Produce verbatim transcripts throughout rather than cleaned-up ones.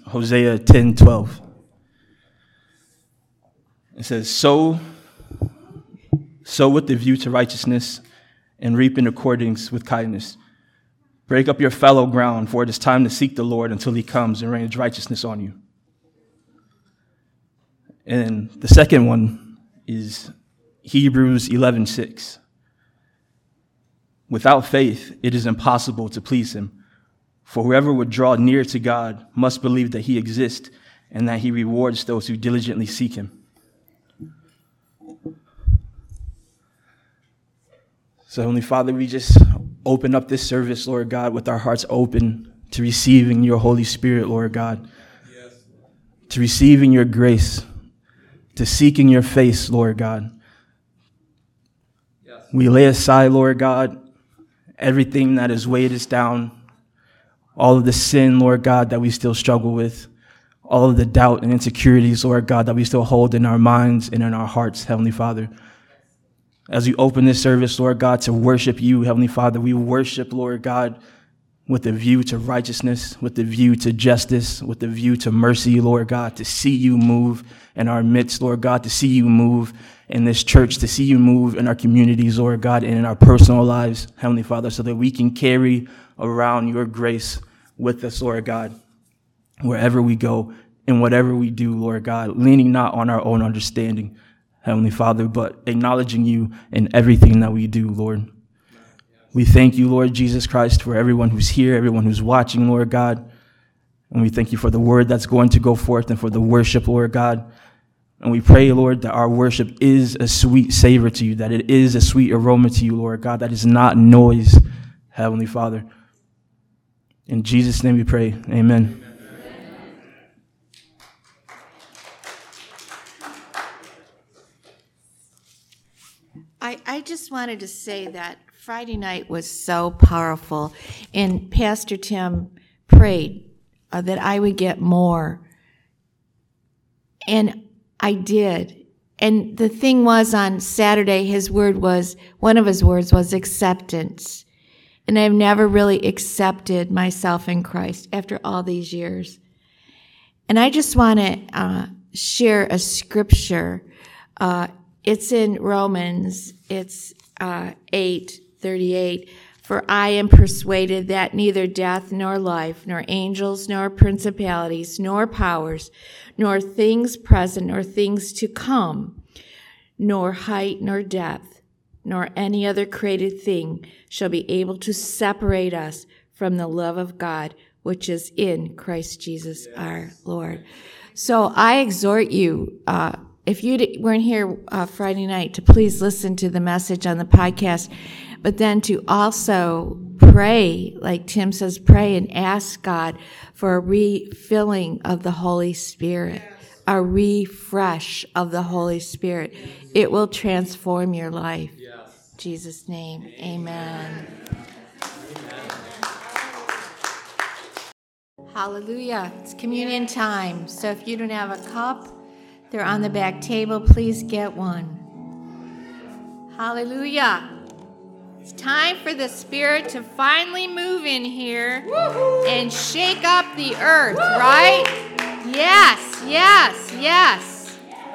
Hosea ten twelve. It says, sow, sow with the view to righteousness, and reap in accordance with kindness. Break up your fallow ground, for it is time to seek the Lord until he comes and rains righteousness on you. And the second one is Hebrews eleven six. Without faith, it is impossible to please him. For whoever would draw near to God must believe that he exists and that he rewards those who diligently seek him. So, Heavenly Father, we just open up this service, Lord God, with our hearts open to receiving your Holy Spirit, Lord God, yes. To receiving your grace, to seeking your face, Lord God. Yes. We lay aside, Lord God, everything that has weighed us down, all of the sin, Lord God, that we still struggle with, all of the doubt and insecurities, Lord God, that we still hold in our minds and in our hearts, Heavenly Father. As we open this service, Lord God, to worship you, Heavenly Father, we worship, Lord God, with a view to righteousness, with a view to justice, with a view to mercy, Lord God, to see you move in our midst, Lord God, to see you move in this church, to see you move in our communities, Lord God, and in our personal lives, Heavenly Father, so that we can carry around your grace with us, Lord God, wherever we go and whatever we do, Lord God, leaning not on our own understanding, Heavenly Father, but acknowledging you in everything that we do, Lord. We thank you, Lord Jesus Christ, for everyone who's here, everyone who's watching, Lord God. And we thank you for the word that's going to go forth and for the worship, Lord God. And we pray, Lord, that our worship is a sweet savor to you, that it is a sweet aroma to you, Lord God, that is not noise, Heavenly Father. In Jesus' name we pray. Amen. I, I just wanted to say that Friday night was so powerful, and Pastor Tim prayed uh, that I would get more, and I did. And the thing was, on Saturday, his word was, one of his words was acceptance, and I've never really accepted myself in Christ after all these years. And I just want to uh, share a scripture. Uh, It's in Romans, it's uh, eight thirty-eight. For I am persuaded that neither death nor life, nor angels, nor principalities, nor powers, nor things present, nor things to come, nor height, nor depth, nor any other created thing shall be able to separate us from the love of God, which is in Christ Jesus our Lord. So I exhort you, uh, if you weren't here uh, Friday night, to please listen to the message on the podcast, but then to also pray, like Tim says, pray and ask God for a refilling of the Holy Spirit, a refresh of the Holy Spirit. It will transform your life. In Jesus' name, amen. Amen. Hallelujah. It's communion time. So if you don't have a cup, they're on the back table. Please get one. Hallelujah. It's time for the Spirit to finally move in here Woo-hoo. And shake up the earth, Woo-hoo. Right? Yes, yes, yes.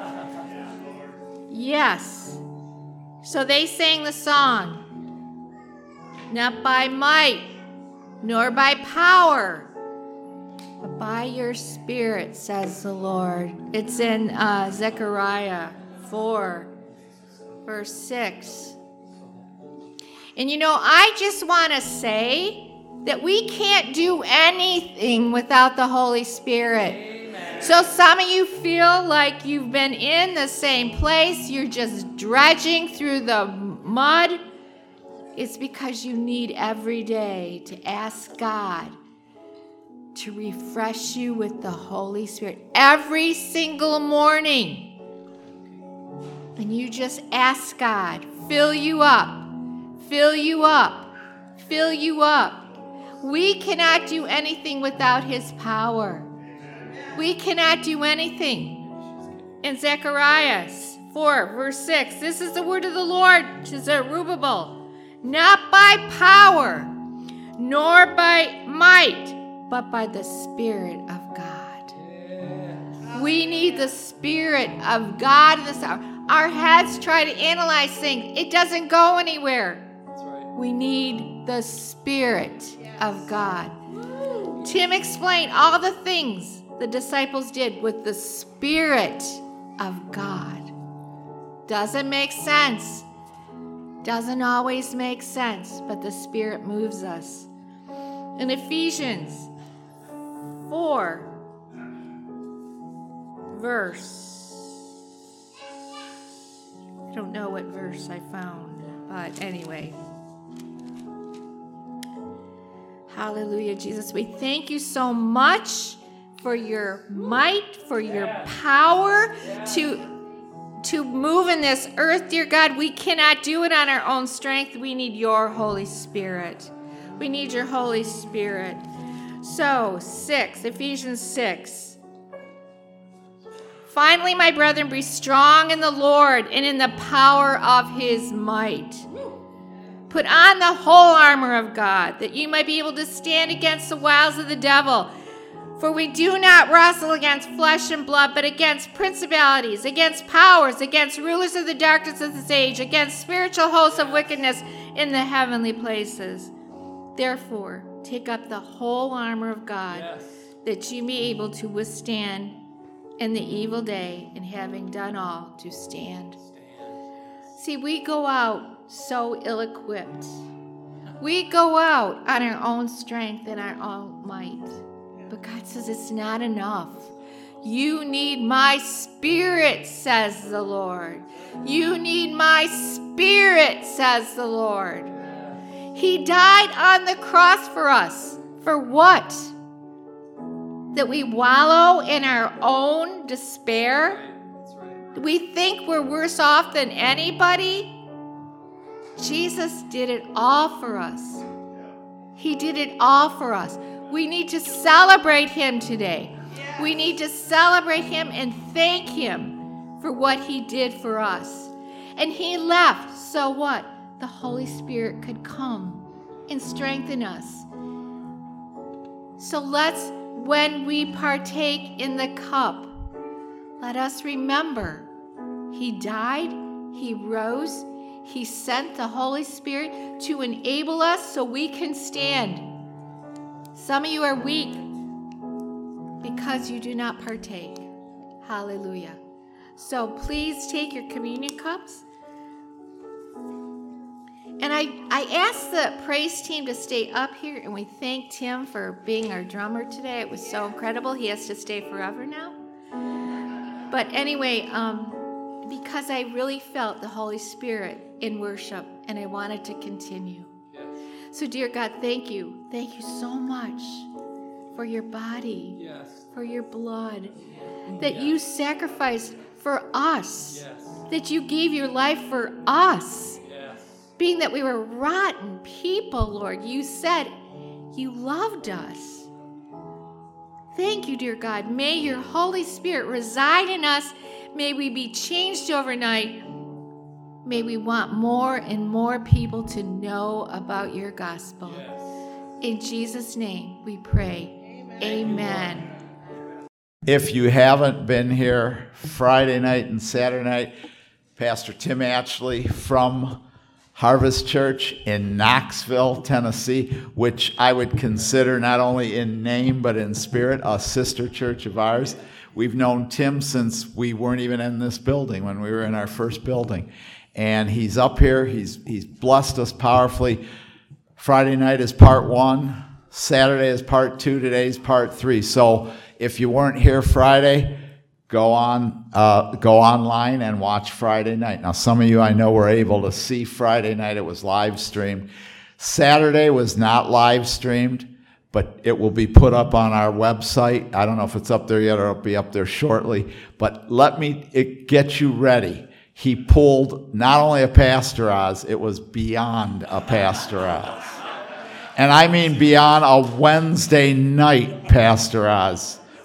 Yes. So they sang the song, not by might, nor by power, but by your Spirit, says the Lord. It's in uh, Zechariah four, verse six. And you know, I just want to say that we can't do anything without the Holy Spirit. Amen. So some of you feel like you've been in the same place, you're just dredging through the mud. It's because you need every day to ask God to refresh you with the Holy Spirit every single morning. And you just ask God, fill you up, fill you up, fill you up. We cannot do anything without His power. We cannot do anything. In Zechariah four, verse six, this is the word of the Lord to Zerubbabel. Not by power, nor by might, but by the Spirit of God. need the Spirit of God in this hour. Our heads try to analyze things. It doesn't go anywhere. That's right. We need the Spirit yes. of God. Tim explained all the things the disciples did with the Spirit of God. Doesn't make sense. Doesn't always make sense, but the Spirit moves us. In Ephesians four, verse, I don't know what verse I found, but anyway. Hallelujah, Jesus. We thank you so much for your might, for your power to to move in this earth, dear God. We cannot do it on our own strength. We need your Holy Spirit. We need your Holy Spirit. So, six, Ephesians six. Finally, my brethren, be strong in the Lord and in the power of his might. Put on the whole armor of God, that you might be able to stand against the wiles of the devil. For we do not wrestle against flesh and blood, but against principalities, against powers, against rulers of the darkness of this age, against spiritual hosts of wickedness in the heavenly places. Therefore, take up the whole armor of God, yes. that you may be able to withstand in the evil day, and having done all, to stand. stand. See, we go out so ill-equipped. We go out on our own strength and our own might. But God says it's not enough. You need my Spirit, says the Lord. You need my Spirit, says the Lord. He died on the cross for us. For what? That we wallow in our own despair? We think we're worse off than anybody? Jesus did it all for us. He did it all for us. We need to celebrate him today. Yes. We need to celebrate him and thank him for what he did for us. And he left, so what? The Holy Spirit could come and strengthen us. So let's, when we partake in the cup, let us remember he died, he rose, he sent the Holy Spirit to enable us so we can stand. Some of you are weak because you do not partake. Hallelujah. So please take your communion cups. And I, I asked the praise team to stay up here, and we thank Tim for being our drummer today. It was so incredible. He has to stay forever now. But anyway, um, because I really felt the Holy Spirit in worship, and I wanted to continue. So, dear God, thank you. Thank you so much for your body, yes. for your blood, that yes. you sacrificed for us, yes. that you gave your life for us. Yes. Being that we were rotten people, Lord, you said you loved us. Thank you, dear God. May your Holy Spirit reside in us. May we be changed overnight. May we want more and more people to know about your gospel. Yes. In Jesus' name we pray. Amen. Amen. If you haven't been here Friday night and Saturday night, Pastor Tim Atchley from Harvest Church in Knoxville, Tennessee, which I would consider not only in name but in spirit a sister church of ours. We've known Tim since we weren't even in this building, when we were in our first building. And he's up here. He's he's blessed us powerfully. Friday night is part one. Saturday is part two. Today's part three. So if you weren't here Friday, go on uh, go online and watch Friday night. Now, some of you I know were able to see Friday night. It was live streamed. Saturday was not live streamed, but it will be put up on our website. I don't know if it's up there yet, or it'll be up there shortly. But let me it, get you ready. He pulled not only a Pastor Oz, it was beyond a Pastor Oz. And I mean beyond a Wednesday night Pastor Oz.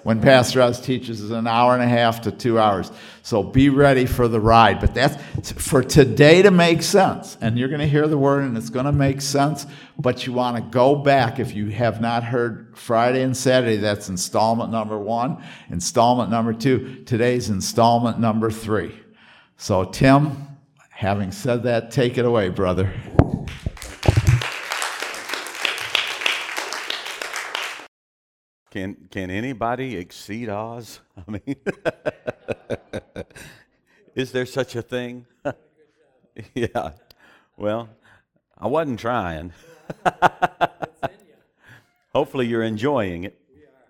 when Pastor Oz teaches is an hour and a half to two hours. So be ready for the ride. But that's for today to make sense. And you're going to hear the word and it's going to make sense. But you want to go back if you have not heard Friday and Saturday. That's installment number one. Installment number two. Today's installment number three. So Tim, having said that, take it away, brother. Can can anybody exceed Oz? I mean, is there such a thing? Yeah. Well, I wasn't trying. Hopefully you're enjoying it.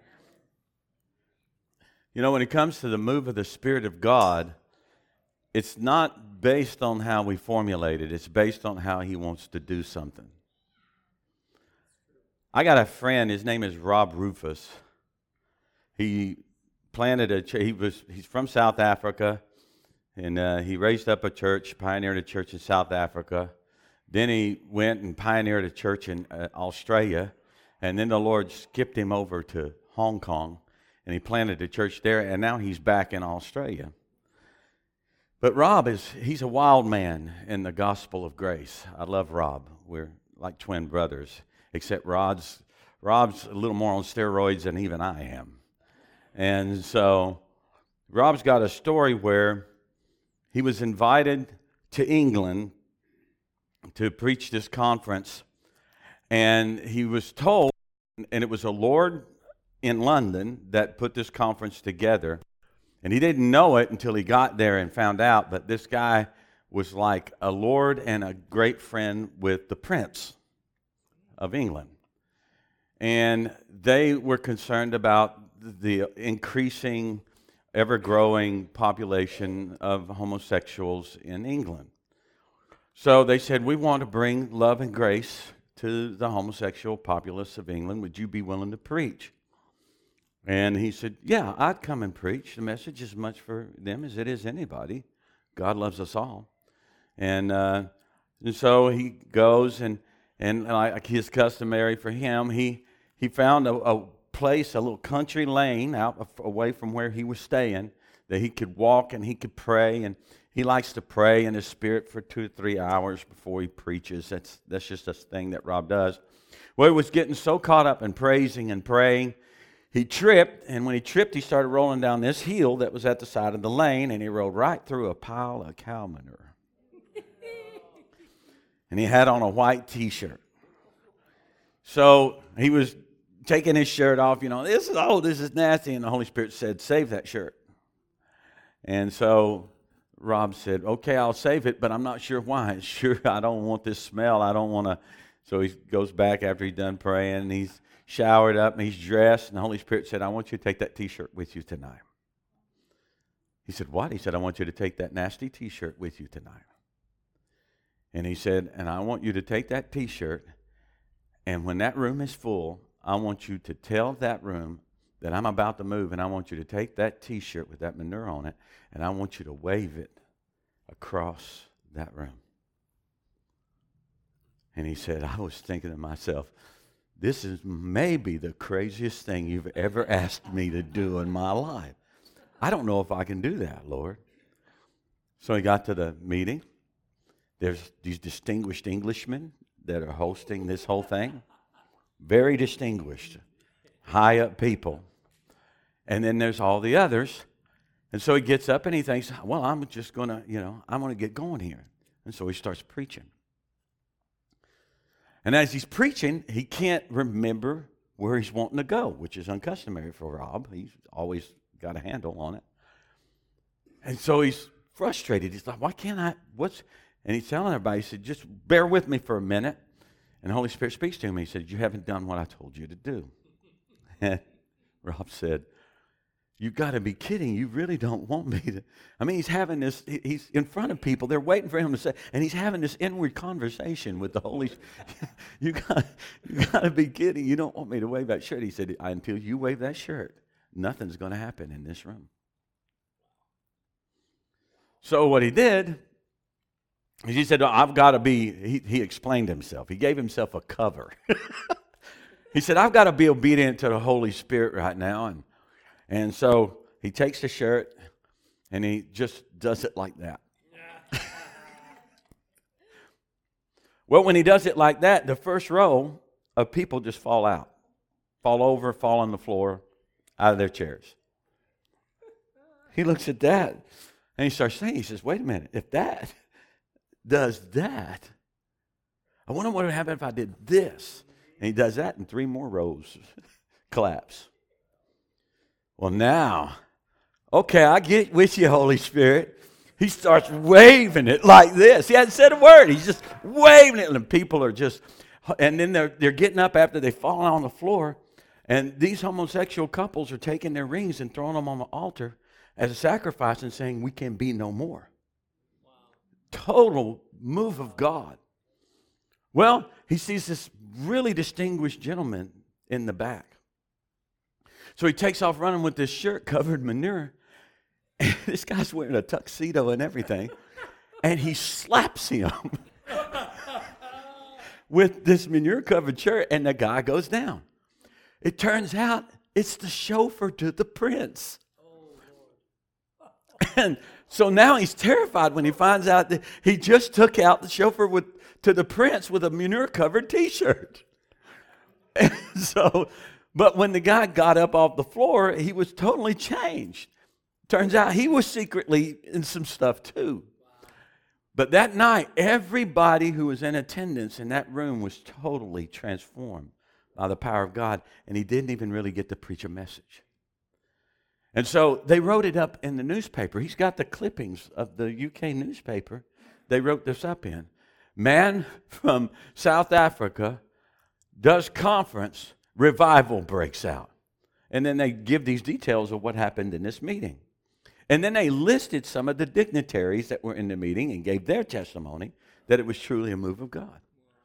You know, when it comes to the move of the Spirit of God, it's not based on how we formulate it. It's based on how He wants to do something. I got a friend, his name is Rob Rufus. He planted a church. He was, he's from South Africa, and uh, he raised up a church, pioneered a church in South Africa. Then he went and pioneered a church in uh, Australia, and then the Lord skipped him over to Hong Kong, and he planted a church there, and now he's back in Australia. But Rob is, he's a wild man in the gospel of grace. I love Rob. We're like twin brothers. Except Rod's, Rob's a little more on steroids than even I am. And so Rob's got a story where he was invited to England to preach this conference. And he was told, and it was a Lord in London that put this conference together. And he didn't know it until he got there and found out, but this guy was like a Lord and a great friend with the Prince of England. And they were concerned about the increasing, ever-growing population of homosexuals in England. So they said, we want to bring love and grace to the homosexual populace of England. Would you be willing to preach? And he said, yeah, I'd come and preach. The message is as much for them as it is anybody. God loves us all. And, uh, and so he goes and And like his customary for him, he he found a, a place, a little country lane out away from where he was staying, that he could walk and he could pray. And he likes to pray in his spirit for two or three hours before he preaches. That's that's just a thing that Rob does. Well, he was getting so caught up in praising and praying, he tripped. And when he tripped, he started rolling down this hill that was at the side of the lane, and he rolled right through a pile of cow manure. And he had on a white T-shirt. So he was taking his shirt off, you know, this is, oh, this is nasty. And the Holy Spirit said, save that shirt. And so Rob said, okay, I'll save it, but I'm not sure why. Sure, I don't want this smell. I don't want to. So he goes back after he's done praying, and he's showered up, and he's dressed. And the Holy Spirit said, I want you to take that T-shirt with you tonight. He said, what? He said, I want you to take that nasty T-shirt with you tonight. And he said, and I want you to take that T-shirt, and when that room is full, I want you to tell that room that I'm about to move, and I want you to take that T-shirt with that manure on it, and I want you to wave it across that room. And he said, I was thinking to myself, this is maybe the craziest thing you've ever asked me to do in my life. I don't know if I can do that, Lord. So he got to the meeting. There's these distinguished Englishmen that are hosting this whole thing. Very distinguished, high up people. And then there's all the others. And so he gets up and he thinks, well, I'm just going to, you know, I'm going to get going here. And so he starts preaching. And as he's preaching, he can't remember where he's wanting to go, which is uncustomary for Rob. He's always got a handle on it. And so he's frustrated. He's like, why can't I, what's... And he's telling everybody, he said, just bear with me for a minute. And the Holy Spirit speaks to him. He said, you haven't done what I told you to do. And Rob said, you got to be kidding. You really don't want me to. I mean, he's having this, he's in front of people. They're waiting for him to say, and he's having this inward conversation with the Holy Spirit. you got you got to be kidding. You don't want me to wave that shirt. He said, until you wave that shirt, nothing's going to happen in this room. So what he did, he said, I've got to be, he, he explained himself. He gave himself a cover. He said, I've got to be obedient to the Holy Spirit right now. And, And so he takes the shirt and he just does it like that. Well, when he does it like that, the first row of people just fall out, fall over, fall on the floor, out of their chairs. He looks at that and he starts saying, he says, wait a minute, if that does that, I wonder what would happen if I did this. And he does that and three more rows collapse. Well, now, okay, I get with you, Holy Spirit. He starts waving it like this. He hasn't said a word. He's just waving it. And people are just, and then they're, they're getting up after they've fallen on the floor. And these homosexual couples are taking their rings and throwing them on the altar as a sacrifice and saying, we can be no more. Wow. Total move of God. Well, he sees this really distinguished gentleman in the back. So he takes off running with this shirt covered in manure. And this guy's wearing a tuxedo and everything. And he slaps him with this manure-covered shirt, and the guy goes down. It turns out it's the chauffeur to the prince. And so now he's terrified when he finds out that he just took out the chauffeur with, to the prince with a manure-covered T-shirt. And so, but when the guy got up off the floor, he was totally changed. Turns out he was secretly in some stuff too. But that night, everybody who was in attendance in that room was totally transformed by the power of God, and he didn't even really get to preach a message. And so they wrote it up in the newspaper. He's got the clippings of the U K newspaper. They wrote this up in. Man from South Africa does conference, revival breaks out. And then they give these details of what happened in this meeting. And then they listed some of the dignitaries that were in the meeting and gave their testimony that it was truly a move of God.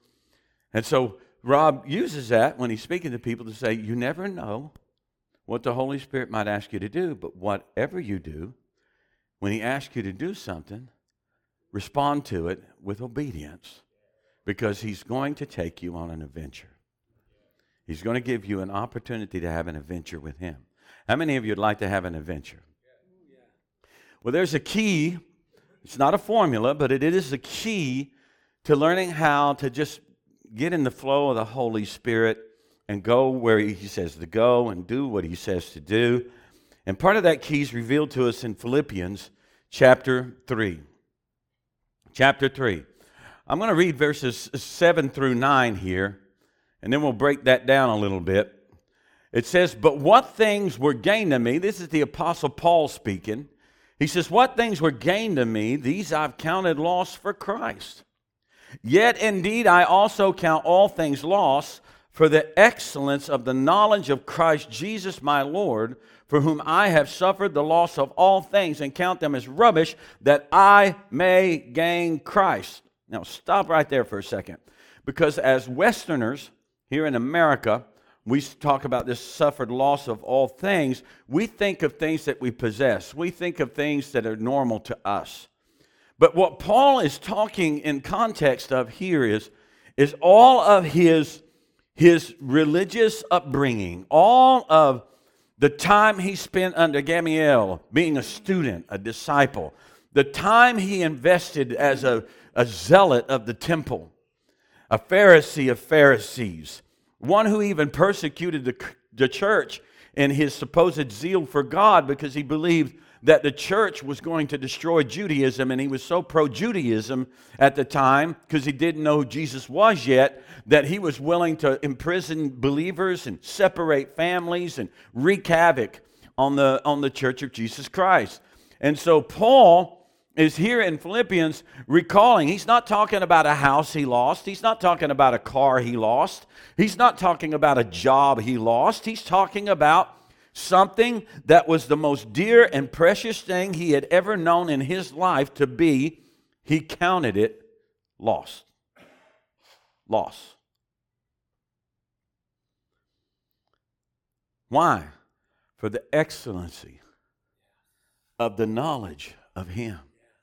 And so Rob uses that when he's speaking to people to say, you never know what the Holy Spirit might ask you to do, but whatever you do, when he asks you to do something, respond to it with obedience, because he's going to take you on an adventure. He's going to give you an opportunity to have an adventure with him. How many of you would like to have an adventure? Well, there's a key. It's not a formula, but it is a key to learning how to just get in the flow of the Holy Spirit and go where he says to go and do what he says to do. And part of that key is revealed to us in Philippians chapter three. Chapter three. I'm going to read verses seven through nine here, and then we'll break that down a little bit. It says, but what things were gained to me, this is the Apostle Paul speaking. He says, what things were gained to me, these I've counted loss for Christ. Yet indeed I also count all things loss for the excellence of the knowledge of Christ Jesus my Lord, for whom I have suffered the loss of all things and count them as rubbish, that I may gain Christ. Now stop right there for a second. Because as Westerners here in America, we talk about this suffered loss of all things. We think of things that we possess. We think of things that are normal to us. But what Paul is talking in context of here is, is all of his, his religious upbringing, all of the time he spent under Gamaliel, being a student, a disciple, the time he invested as a, a zealot of the temple, a Pharisee of Pharisees, one who even persecuted the, the church in his supposed zeal for God because he believed that the church was going to destroy Judaism, and he was so pro-Judaism at the time because he didn't know who Jesus was yet that he was willing to imprison believers and separate families and wreak havoc on the, on the church of Jesus Christ. And so Paul is here in Philippians recalling, he's not talking about a house he lost. He's not talking about a car he lost. He's not talking about a job he lost. He's talking about something that was the most dear and precious thing he had ever known in his life to be. He counted it lost. Loss. Why? For the excellency of the knowledge of him.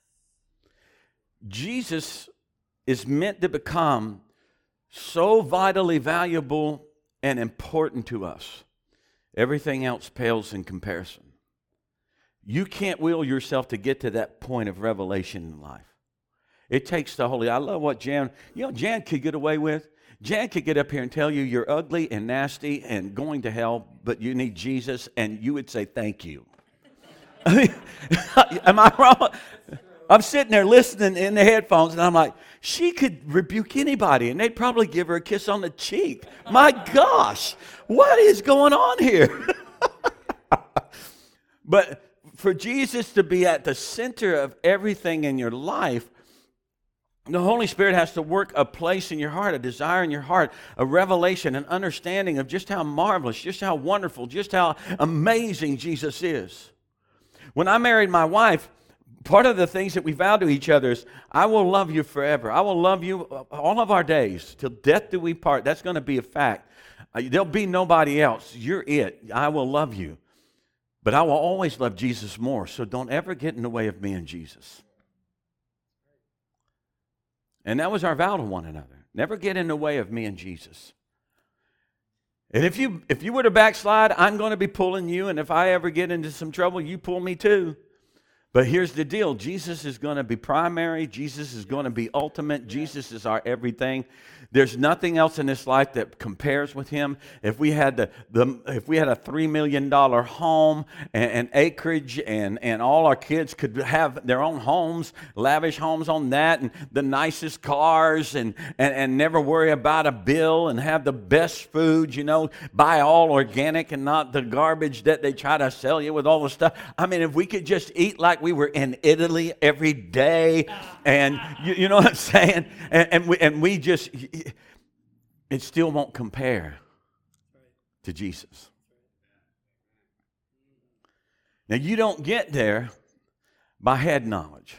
Jesus is meant to become so vitally valuable and important to us Everything else pales in comparison. You can't will yourself to get to that point of revelation in life. It takes the Holy. I love what Jan, you know, Jan could get away with. Jan could get up here and tell you you're ugly and nasty and going to hell, but you need Jesus, and you would say thank you. I mean, am I wrong? I'm sitting there listening in the headphones, and I'm like, she could rebuke anybody, and they'd probably give her a kiss on the cheek. My gosh, what is going on here? But for Jesus to be at the center of everything in your life, the Holy Spirit has to work a place in your heart, a desire in your heart, a revelation, an understanding of just how marvelous, just how wonderful, just how amazing Jesus is. When I married my wife, part of the things that we vow to each other is, I will love you forever. I will love you all of our days. Till death do we part. That's going to be a fact. There'll be nobody else. You're it. I will love you. But I will always love Jesus more. So don't ever get in the way of me and Jesus. And that was our vow to one another. Never get in the way of me and Jesus. And if you if you were to backslide, I'm going to be pulling you. And if I ever get into some trouble, you pull me too. But here's the deal. Jesus is going to be primary. Jesus is going to be ultimate. Jesus is our everything. There's nothing else in this life that compares with him. If we had the, the if we had a three million dollars home and, and acreage and, and all our kids could have their own homes, lavish homes on that, and the nicest cars, and, and, and never worry about a bill, and have the best food, you know, buy all organic and not the garbage that they try to sell you with all the stuff. I mean, if we could just eat like we were in Italy every day, and you, you know what I'm saying? And, and, we, and we just, it still won't compare to Jesus. Now, you don't get there by head knowledge.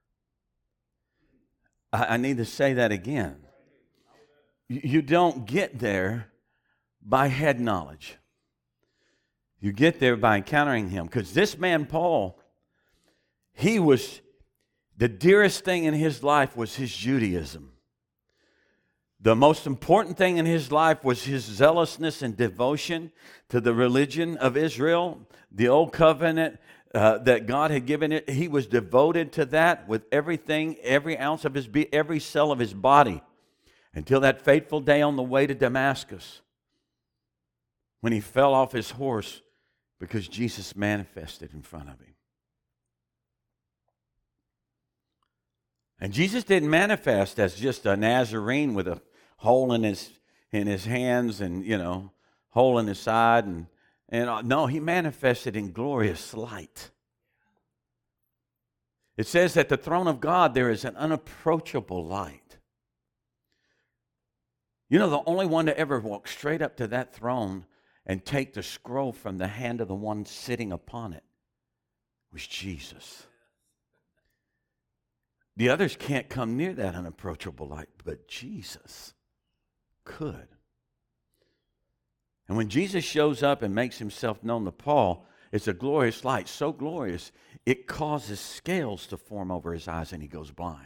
I, I need to say that again. You, you don't get there by head knowledge. You get there by encountering him. Because this man, Paul, he was, the dearest thing in his life was his Judaism. The most important thing in his life was his zealousness and devotion to the religion of Israel, the old covenant uh, that God had given it. He was devoted to that with everything, every ounce of his, be- every cell of his body, until that fateful day on the way to Damascus, when he fell off his horse because Jesus manifested in front of him. And Jesus didn't manifest as just a Nazarene with a hole in his in his hands and, you know, hole in his side. And, and uh, no, he manifested in glorious light. It says that the throne of God, there is an unapproachable light. You know, the only one to ever walk straight up to that throne and take the scroll from the hand of the one sitting upon it was Jesus. The others can't come near that unapproachable light, but Jesus could. And when Jesus shows up and makes himself known to Paul, it's a glorious light, so glorious, it causes scales to form over his eyes and he goes blind.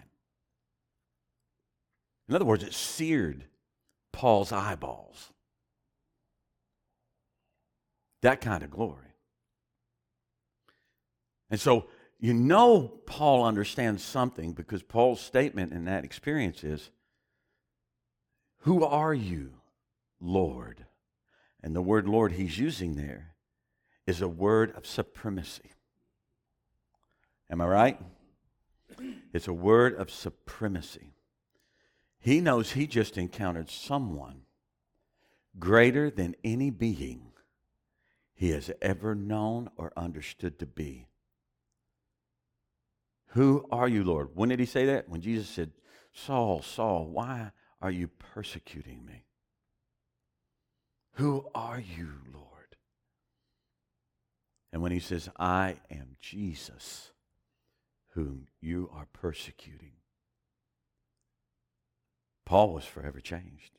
In other words, it seared Paul's eyeballs. That kind of glory. And so, you know Paul understands something, because Paul's statement in that experience is, "Who are you, Lord?" And the word Lord he's using there is a word of supremacy. Am I right? It's a word of supremacy. He knows he just encountered someone greater than any being he has ever known or understood to be. Who are you, Lord? When did he say that? When Jesus said, Saul, Saul, why are you persecuting me? Who are you, Lord? And when he says, I am Jesus, whom you are persecuting, Paul was forever changed.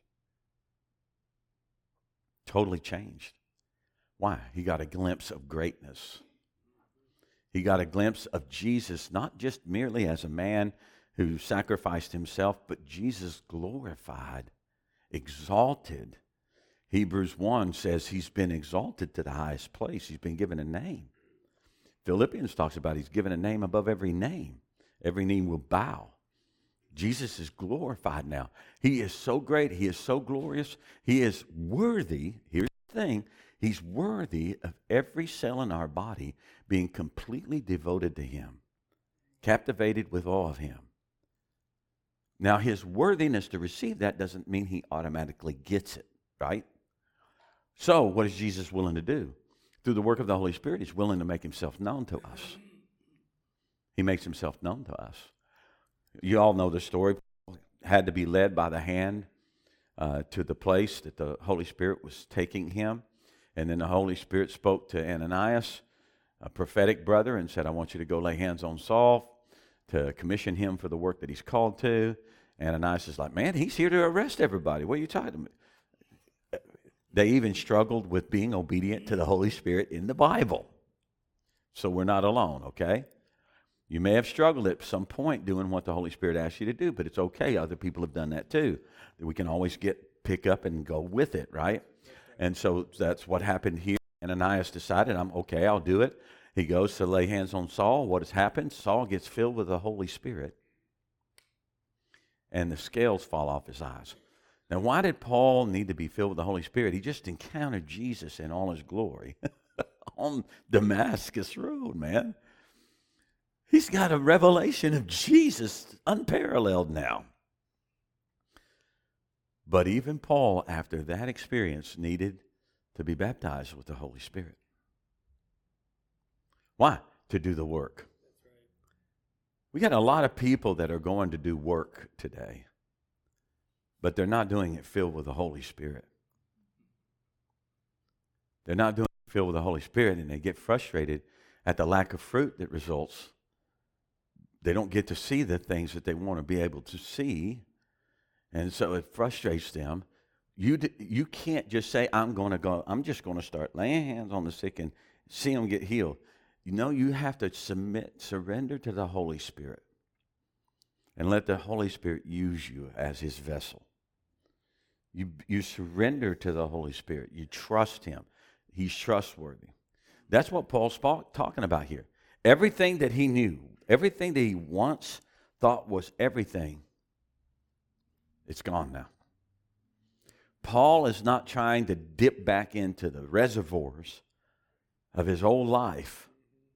Totally changed. Why? He got a glimpse of greatness. He got a glimpse of Jesus, not just merely as a man who sacrificed himself, but Jesus glorified, exalted, Hebrews one says he's been exalted to the highest place. He's been given a name. Philippians talks about he's given a name above every name. Every knee will bow. Jesus is glorified now. He is so great. He is so glorious. He is worthy. Here's the thing. He's worthy of every cell in our body being completely devoted to him, captivated with awe of him. Now, his worthiness to receive that doesn't mean he automatically gets it, right? So, what is Jesus willing to do? Through the work of the Holy Spirit, he's willing to make himself known to us. He makes himself known to us. You all know the story. Paul had to be led by the hand uh, to the place that the Holy Spirit was taking him. And then the Holy Spirit spoke to Ananias, a prophetic brother, and said, I want you to go lay hands on Saul to commission him for the work that he's called to. Ananias is like, man, he's here to arrest everybody. What are you talking about? They even struggled with being obedient to the Holy Spirit in the Bible. So we're not alone, okay? You may have struggled at some point doing what the Holy Spirit asks you to do, but it's okay. Other people have done that too. We can always get pick up and go with it, right? And so that's what happened here. Ananias decided, I'm okay, I'll do it. He goes to lay hands on Saul. What has happened? Saul gets filled with the Holy Spirit, and the scales fall off his eyes. Now, why did Paul need to be filled with the Holy Spirit? He just encountered Jesus in all his glory on Damascus Road, man. He's got a revelation of Jesus unparalleled now. But even Paul, after that experience, needed to be baptized with the Holy Spirit. Why? To do the work. We got a lot of people that are going to do work today, but they're not doing it filled with the Holy Spirit. They're not doing it filled with the Holy Spirit, and they get frustrated at the lack of fruit that results. They don't get to see the things that they want to be able to see, and so it frustrates them. You you can't just say, I'm going to go, I'm just going to start laying hands on the sick and see them get healed. You know, you have to submit, surrender to the Holy Spirit and let the Holy Spirit use you as his vessel. You, you surrender to the Holy Spirit. You trust him. He's trustworthy. That's what Paul's talking about here. Everything that he knew, everything that he once thought was everything, it's gone now. Paul is not trying to dip back into the reservoirs of his old life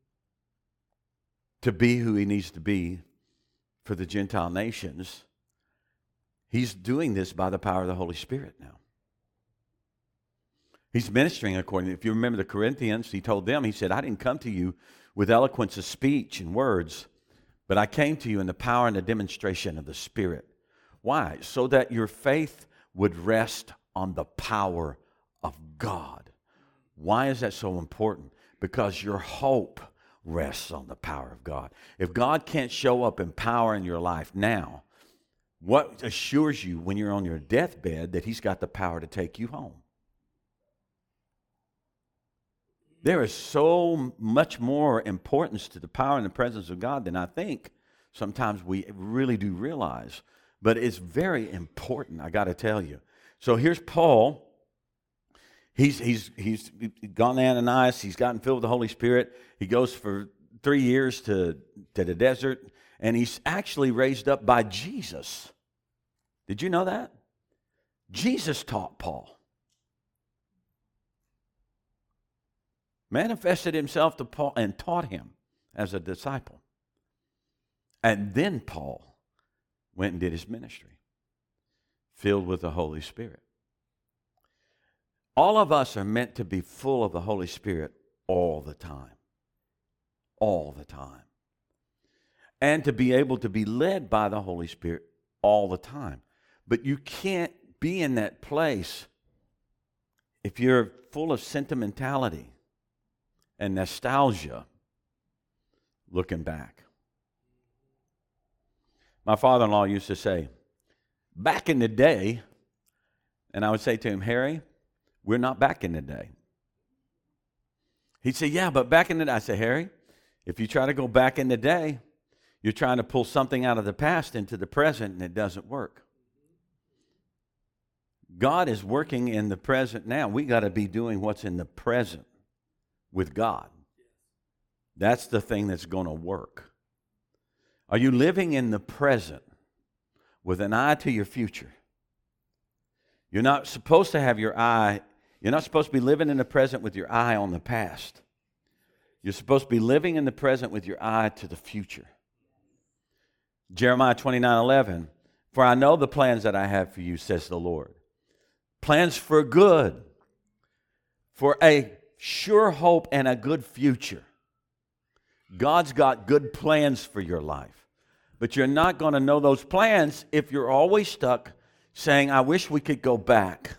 to be who he needs to be for the Gentile nations. He's doing this by the power of the Holy Spirit now. He's ministering according to, if you remember the Corinthians, he told them, he said, I didn't come to you with eloquence of speech and words, but I came to you in the power and the demonstration of the Spirit. Why? So that your faith would rest on the power of God. Why is that so important? Because your hope rests on the power of God. If God can't show up in power in your life now, what assures you when you're on your deathbed that he's got the power to take you home? There is so much more importance to the power and the presence of God than I think sometimes we really do realize. But it's very important, I got to tell you. So here's Paul. He's, he's, he's gone to Ananias. He's gotten filled with the Holy Spirit. He goes for three years to, to the desert, and he's actually raised up by Jesus. Did you know that? Jesus taught Paul. Manifested himself to Paul and taught him as a disciple. And then Paul went and did his ministry, filled with the Holy Spirit. All of us are meant to be full of the Holy Spirit all the time. All the time. And to be able to be led by the Holy Spirit all the time. But you can't be in that place if you're full of sentimentality and nostalgia looking back. My father-in-law used to say, back in the day, and I would say to him, Harry, we're not back in the day. He'd say, yeah, but back in the day. I said, Harry, if you try to go back in the day, you're trying to pull something out of the past into the present, and it doesn't work. God is working in the present now. We got to be doing what's in the present with God. That's the thing that's going to work. Are you living in the present with an eye to your future? You're not supposed to have your eye, you're not supposed to be living in the present with your eye on the past. You're supposed to be living in the present with your eye to the future. Jeremiah twenty-nine eleven, for I know the plans that I have for you, says the Lord. Plans for good, for a sure hope and a good future. God's got good plans for your life. But you're not going to know those plans if you're always stuck saying, I wish we could go back.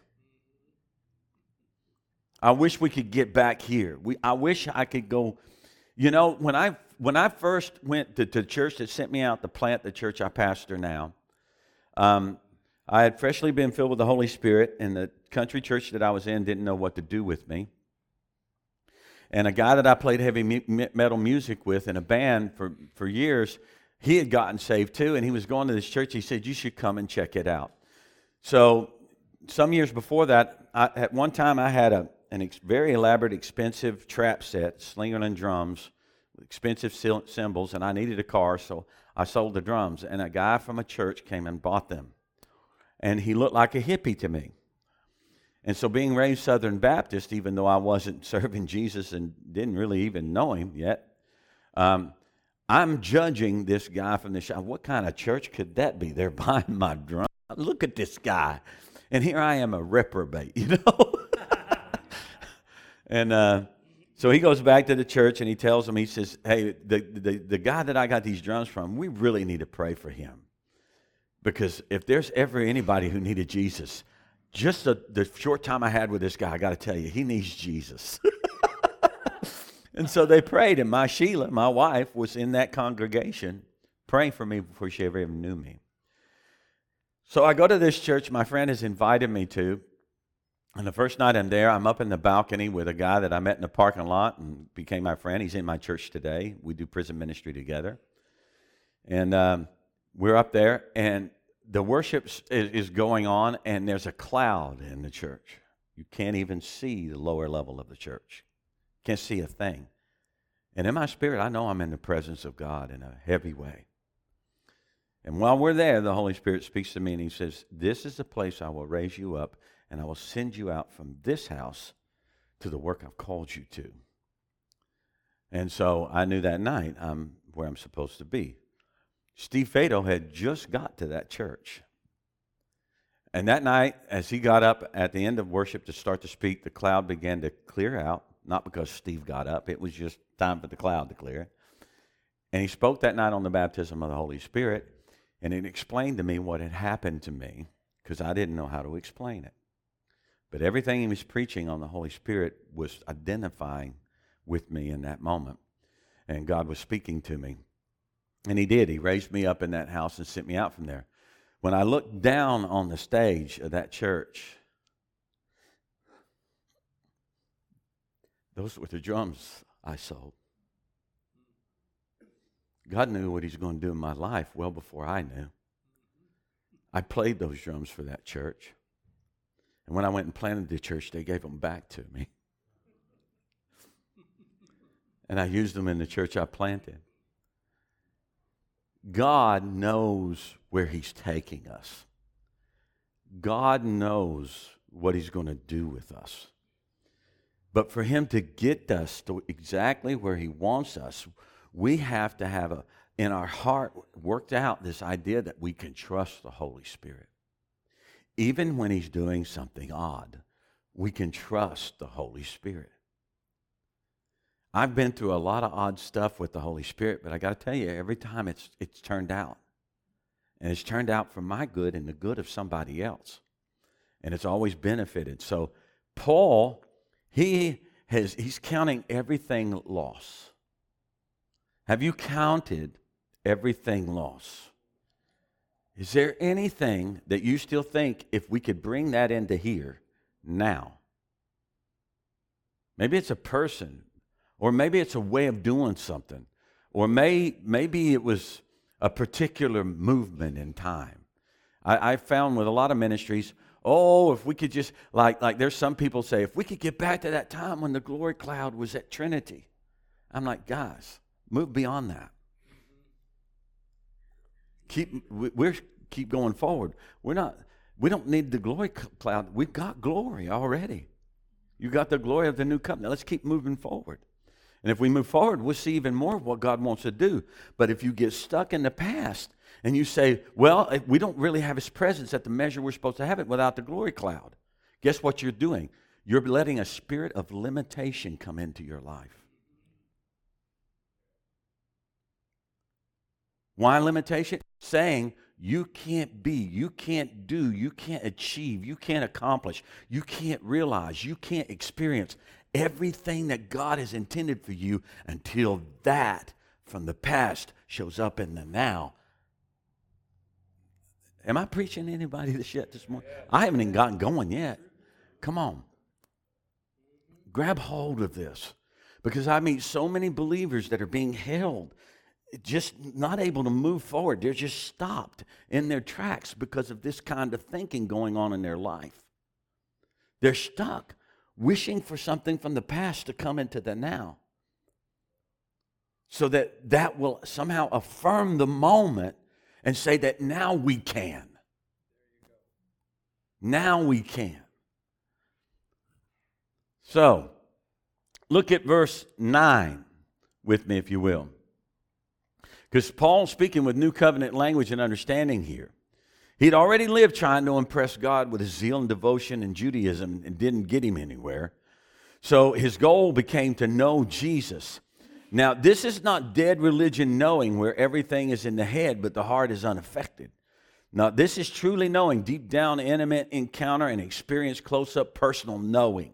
I wish we could get back here. We, I wish I could go. You know, when I when I first went to the church that sent me out to plant the church I pastor now, um, I had freshly been filled with the Holy Spirit, and the country church that I was in didn't know what to do with me. And a guy that I played heavy mu- metal music with in a band for, for years, he had gotten saved too, and he was going to this church. He said, you should come and check it out. So some years before that, I, at one time I had a an ex- very elaborate, expensive trap set, Slingerland drums, with expensive cy- cymbals, and I needed a car, so I sold the drums. And a guy from a church came and bought them. And he looked like a hippie to me. And so being raised Southern Baptist, even though I wasn't serving Jesus and didn't really even know him yet, um, I'm judging this guy from the shop. What kind of church could that be? They're buying my drum. Look at this guy. And here I am, a reprobate, you know? and uh, so he goes back to the church and he tells them, he says, hey, the, the, the guy that I got these drums from, we really need to pray for him. Because if there's ever anybody who needed Jesus, just the, the short time I had with this guy, I got to tell you, he needs Jesus. And so they prayed, and my Sheila, my wife, was in that congregation praying for me before she ever even knew me. So I go to this church my friend has invited me to, and the first night I'm there, I'm up in the balcony with a guy that I met in the parking lot and became my friend. He's in my church today. We do prison ministry together. And um, we're up there, and the worship is, is going on, and there's a cloud in the church. You can't even see the lower level of the church. Can't see a thing. And in my spirit, I know I'm in the presence of God in a heavy way. And while we're there, the Holy Spirit speaks to me, and he says, this is the place I will raise you up, and I will send you out from this house to the work I've called you to. And so I knew that night I'm where I'm supposed to be. Steve Fado had just got to that church. And that night, as he got up at the end of worship to start to speak, the cloud began to clear out. Not because Steve got up. It was just time for the cloud to clear. And he spoke that night on the baptism of the Holy Spirit. And it explained to me what had happened to me, because I didn't know how to explain it. But everything he was preaching on the Holy Spirit was identifying with me in that moment. And God was speaking to me. And he did. He raised me up in that house and sent me out from there. When I looked down on the stage of that church, those were the drums I sold. God knew what he's going to do in my life well before I knew. I played those drums for that church. And when I went and planted the church, they gave them back to me. And I used them in the church I planted. God knows where he's taking us. God knows what he's going to do with us. But for him to get us to exactly where he wants us, we have to have a, in our heart worked out this idea that we can trust the Holy Spirit. Even when he's doing something odd, we can trust the Holy Spirit. I've been through a lot of odd stuff with the Holy Spirit, but I got to tell you, every time it's it's turned out. And it's turned out for my good and the good of somebody else. And it's always benefited. So Paul, he has he's counting everything loss. Have you counted everything loss? Is there anything that you still think if we could bring that into here now? Maybe it's a person. Or maybe it's a way of doing something. Or may, maybe it was a particular movement in time. I, I found with a lot of ministries, Oh, if we could just, like, like there's some people say, if we could get back to that time when the glory cloud was at Trinity. I'm like, guys, move beyond that. Keep, we're keep going forward. We're not, we don't need the glory cloud. We've got glory already. You got the glory of the new covenant. Let's keep moving forward. And if we move forward, we'll see even more of what God wants to do. But if you get stuck in the past and you say, well, we don't really have his presence at the measure we're supposed to have it without the glory cloud, guess what you're doing? You're letting a spirit of limitation come into your life. Why limitation? Saying you can't be, you can't do, you can't achieve, you can't accomplish, you can't realize, you can't experience everything that God has intended for you until that from the past shows up in the now. Am I preaching to anybody this yet this morning? I haven't even gotten going yet. Come on. Grab hold of this. Because I meet so many believers that are being held, just not able to move forward. They're just stopped in their tracks because of this kind of thinking going on in their life. They're stuck, wishing for something from the past to come into the now, so that that will somehow affirm the moment and say that now we can. Now we can. So, look at verse nine with me, if you will. Because Paul's speaking with new covenant language and understanding here. He'd already lived trying to impress God with his zeal and devotion in Judaism and didn't get him anywhere. So his goal became to know Jesus. Now, this is not dead religion knowing where everything is in the head, but the heart is unaffected. Now, this is truly knowing, deep down, intimate encounter and experience, close-up, personal knowing.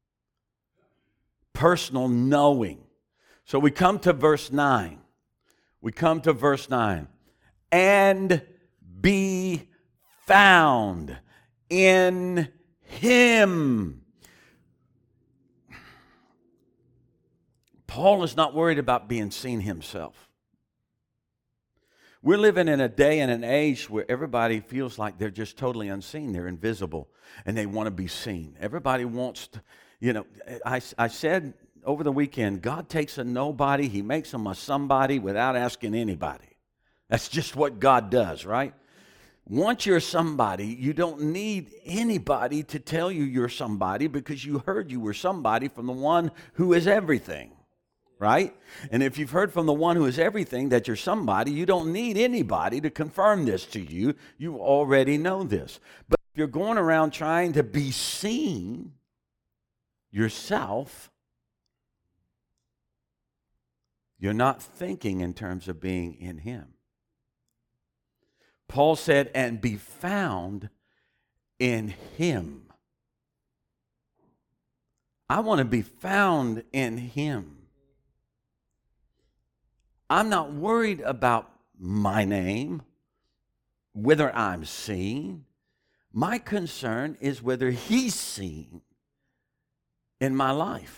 Personal knowing. So we come to verse nine. We come to verse nine. And be found in him. Paul is not worried about being seen himself. We're living in a day and an age where everybody feels like they're just totally unseen. They're invisible, and they want to be seen. Everybody wants to, you know, I, I said over the weekend, God takes a nobody, he makes him a somebody without asking anybody. That's just what God does, right? Once you're somebody, you don't need anybody to tell you you're somebody, because you heard you were somebody from the one who is everything, right? And if you've heard from the one who is everything that you're somebody, you don't need anybody to confirm this to you. You already know this. But if you're going around trying to be seen yourself, you're not thinking in terms of being in him. Paul said, and be found in him. I want to be found in him. I'm not worried about my name, whether I'm seen. My concern is whether he's seen in my life.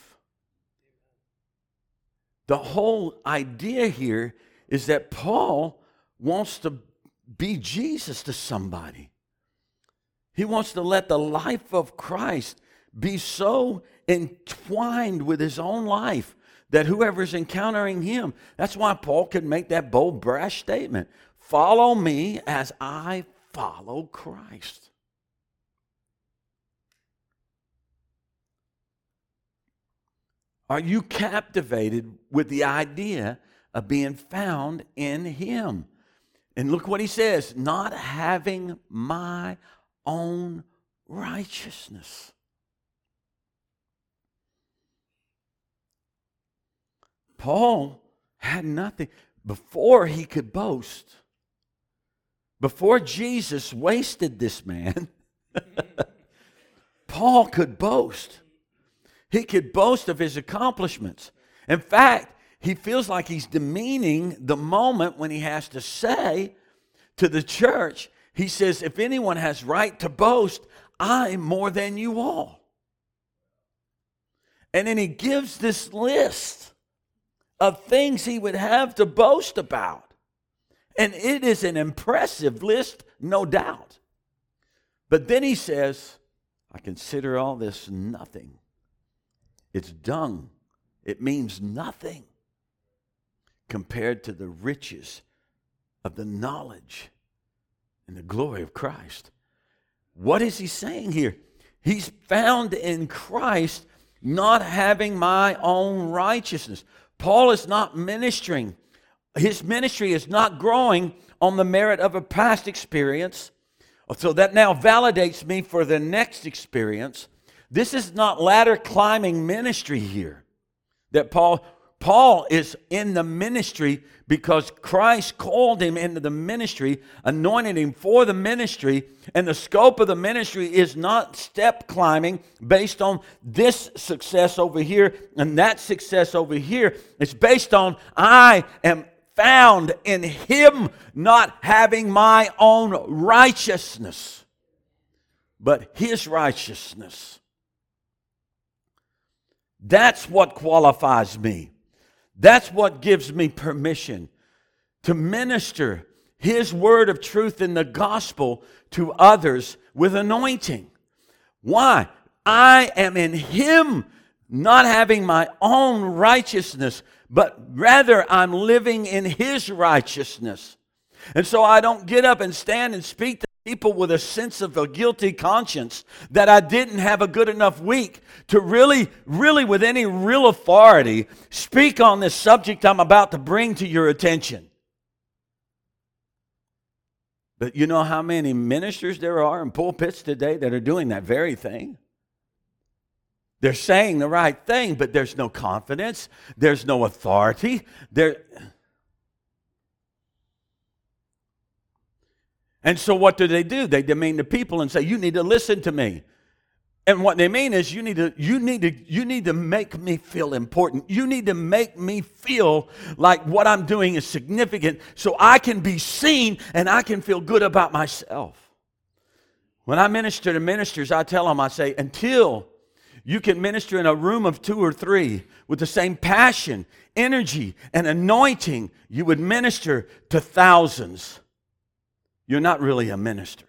The whole idea here is that Paul wants to be Jesus to somebody. He wants to let the life of Christ be so entwined with his own life that whoever's encountering him, that's why Paul could make that bold, brash statement. Follow me as I follow Christ. Are you captivated with the idea of being found in him? And look what he says, not having my own righteousness. Paul had nothing before he could boast. Before Jesus wasted this man, Paul could boast. He could boast of his accomplishments. In fact, he feels like he's demeaning the moment when he has to say to the church, he says, if anyone has right to boast, I'm more than you all. And then he gives this list of things he would have to boast about. And it is an impressive list, no doubt. But then he says, I consider all this nothing. It's dung. It means nothing compared to the riches of the knowledge and the glory of Christ. What is he saying here? He's found in Christ, not having my own righteousness. Paul is not ministering. His ministry is not growing on the merit of a past experience. So that now validates me for the next experience. This is not ladder climbing ministry here. That Paul, Paul is in the ministry because Christ called him into the ministry, anointed him for the ministry, and the scope of the ministry is not step climbing based on this success over here and that success over here. It's based on I am found in him, not having my own righteousness, but his righteousness. That's what qualifies me. That's what gives me permission to minister his word of truth in the gospel to others with anointing. Why? I am in him, not having my own righteousness, but rather I'm living in his righteousness. And so I don't get up and stand and speak to people with a sense of a guilty conscience that I didn't have a good enough week to really, really with any real authority speak on this subject I'm about to bring to your attention. But you know how many ministers there are in pulpits today that are doing that very thing? They're saying the right thing, but there's no confidence. There's no authority. There. And so what do they do? They demean the people and say, you need to listen to me. And what they mean is you need to, you need to, you need to make me feel important. You need to make me feel like what I'm doing is significant so I can be seen and I can feel good about myself. When I minister to ministers, I tell them, I say, until you can minister in a room of two or three with the same passion, energy, and anointing you would minister to thousands, you're not really a minister.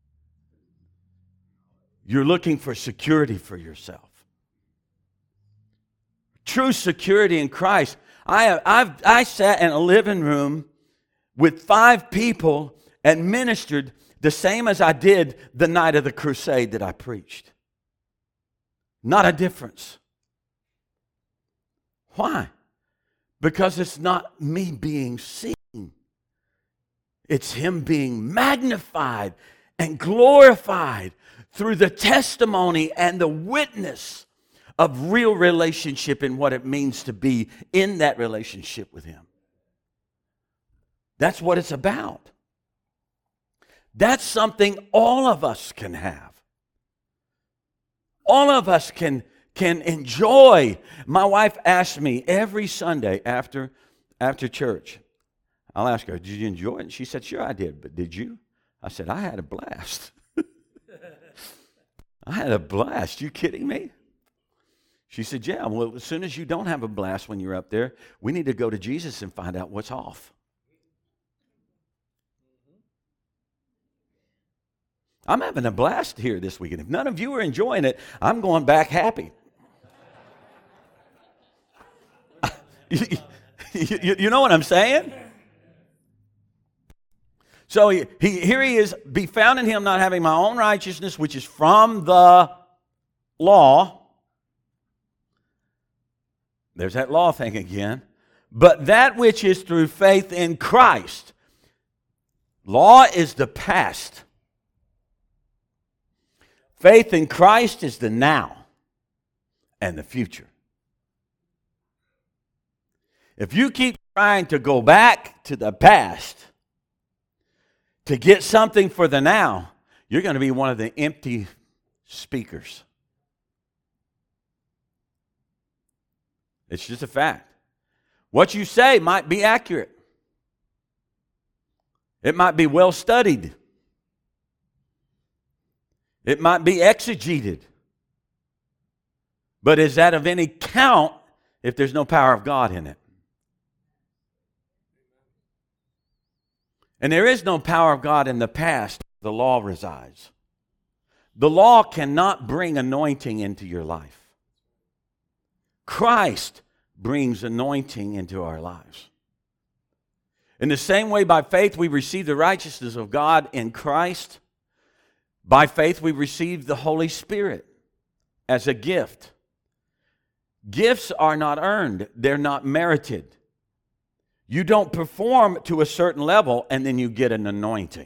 You're looking for security for yourself. True security in Christ. I, I've, I sat in a living room with five people and ministered the same as I did the night of the crusade that I preached. Not a difference. Why? Because it's not me being seen. It's him being magnified and glorified through the testimony and the witness of real relationship and what it means to be in that relationship with him. That's what it's about. That's something all of us can have. All of us can, can enjoy. My wife asks me every Sunday after, after church, I'll ask her, did you enjoy it? And she said, sure I did, but did you? I said, I had a blast. I had a blast. You kidding me? She said, yeah, well, as soon as you don't have a blast when you're up there, we need to go to Jesus and find out what's off. I'm having a blast here this weekend. If none of you are enjoying it, I'm going back happy. you, you, you know what I'm saying? So he, he, here he is, be found in him, not having my own righteousness, which is from the law. There's that law thing again. But that which is through faith in Christ. Law is the past. Faith in Christ is the now and the future. If you keep trying to go back to the past to get something for the now, you're going to be one of the empty speakers. It's just a fact. What you say might be accurate. It might be well studied. It might be exegeted. But is that of any count if there's no power of God in it? And there is no power of God in the past. The law resides. The law cannot bring anointing into your life. Christ brings anointing into our lives. In the same way, by faith, we receive the righteousness of God in Christ. By faith, we receive the Holy Spirit as a gift. Gifts are not earned. They're not merited. You don't perform to a certain level and then you get an anointing.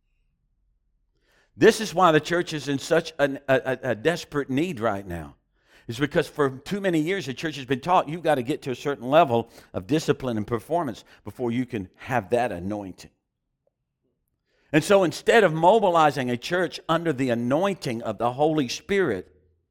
This is why the church is in such a, a, a desperate need right now. It's because for too many years the church has been taught you've got to get to a certain level of discipline and performance before you can have that anointing. And so instead of mobilizing a church under the anointing of the Holy Spirit,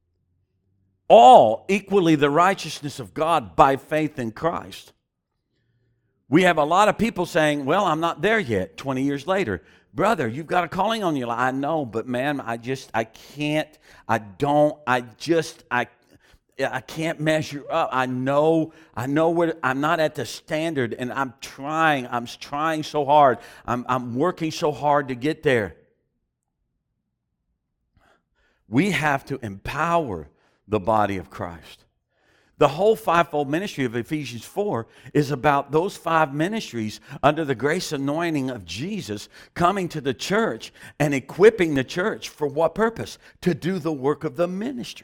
all equally the righteousness of God by faith in Christ, we have a lot of people saying, well, I'm not there yet, twenty years later. Brother, you've got a calling on your life. I know, but man, I just, I can't, I don't, I just, I I can't measure up. I know, I know where, I'm not at the standard, and I'm trying, I'm trying so hard. I'm, I'm working so hard to get there. We have to empower the body of Christ. The whole fivefold ministry of Ephesians four is about those five ministries under the grace anointing of Jesus coming to the church and equipping the church for what purpose? To do the work of the ministry.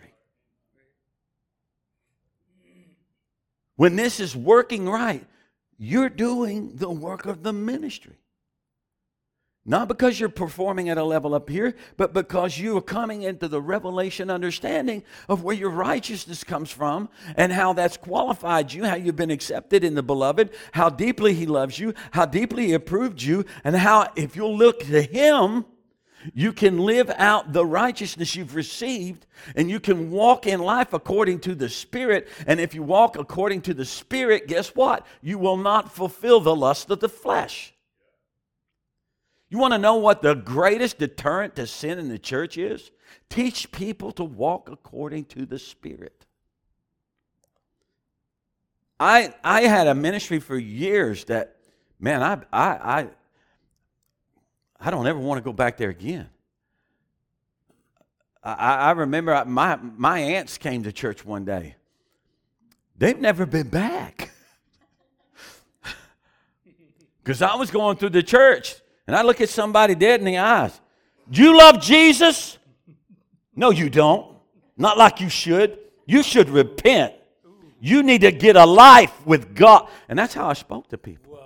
When this is working right, you're doing the work of the ministry. Not because you're performing at a level up here, but because you are coming into the revelation understanding of where your righteousness comes from and how that's qualified you, how you've been accepted in the beloved, how deeply he loves you, how deeply he approved you, and how if you'll look to him, you can live out the righteousness you've received, and you can walk in life according to the Spirit. And if you walk according to the Spirit, guess what? You will not fulfill the lust of the flesh. You want to know what the greatest deterrent to sin in the church is? Teach people to walk according to the Spirit. I I had a ministry for years that, man, I I I, I don't ever want to go back there again. I, I remember my my aunts came to church one day. They've never been back. Because I was going through the church. And I look at somebody dead in the eyes. Do you love Jesus? No, you don't. Not like you should. You should repent. You need to get a life with God. And that's how I spoke to people.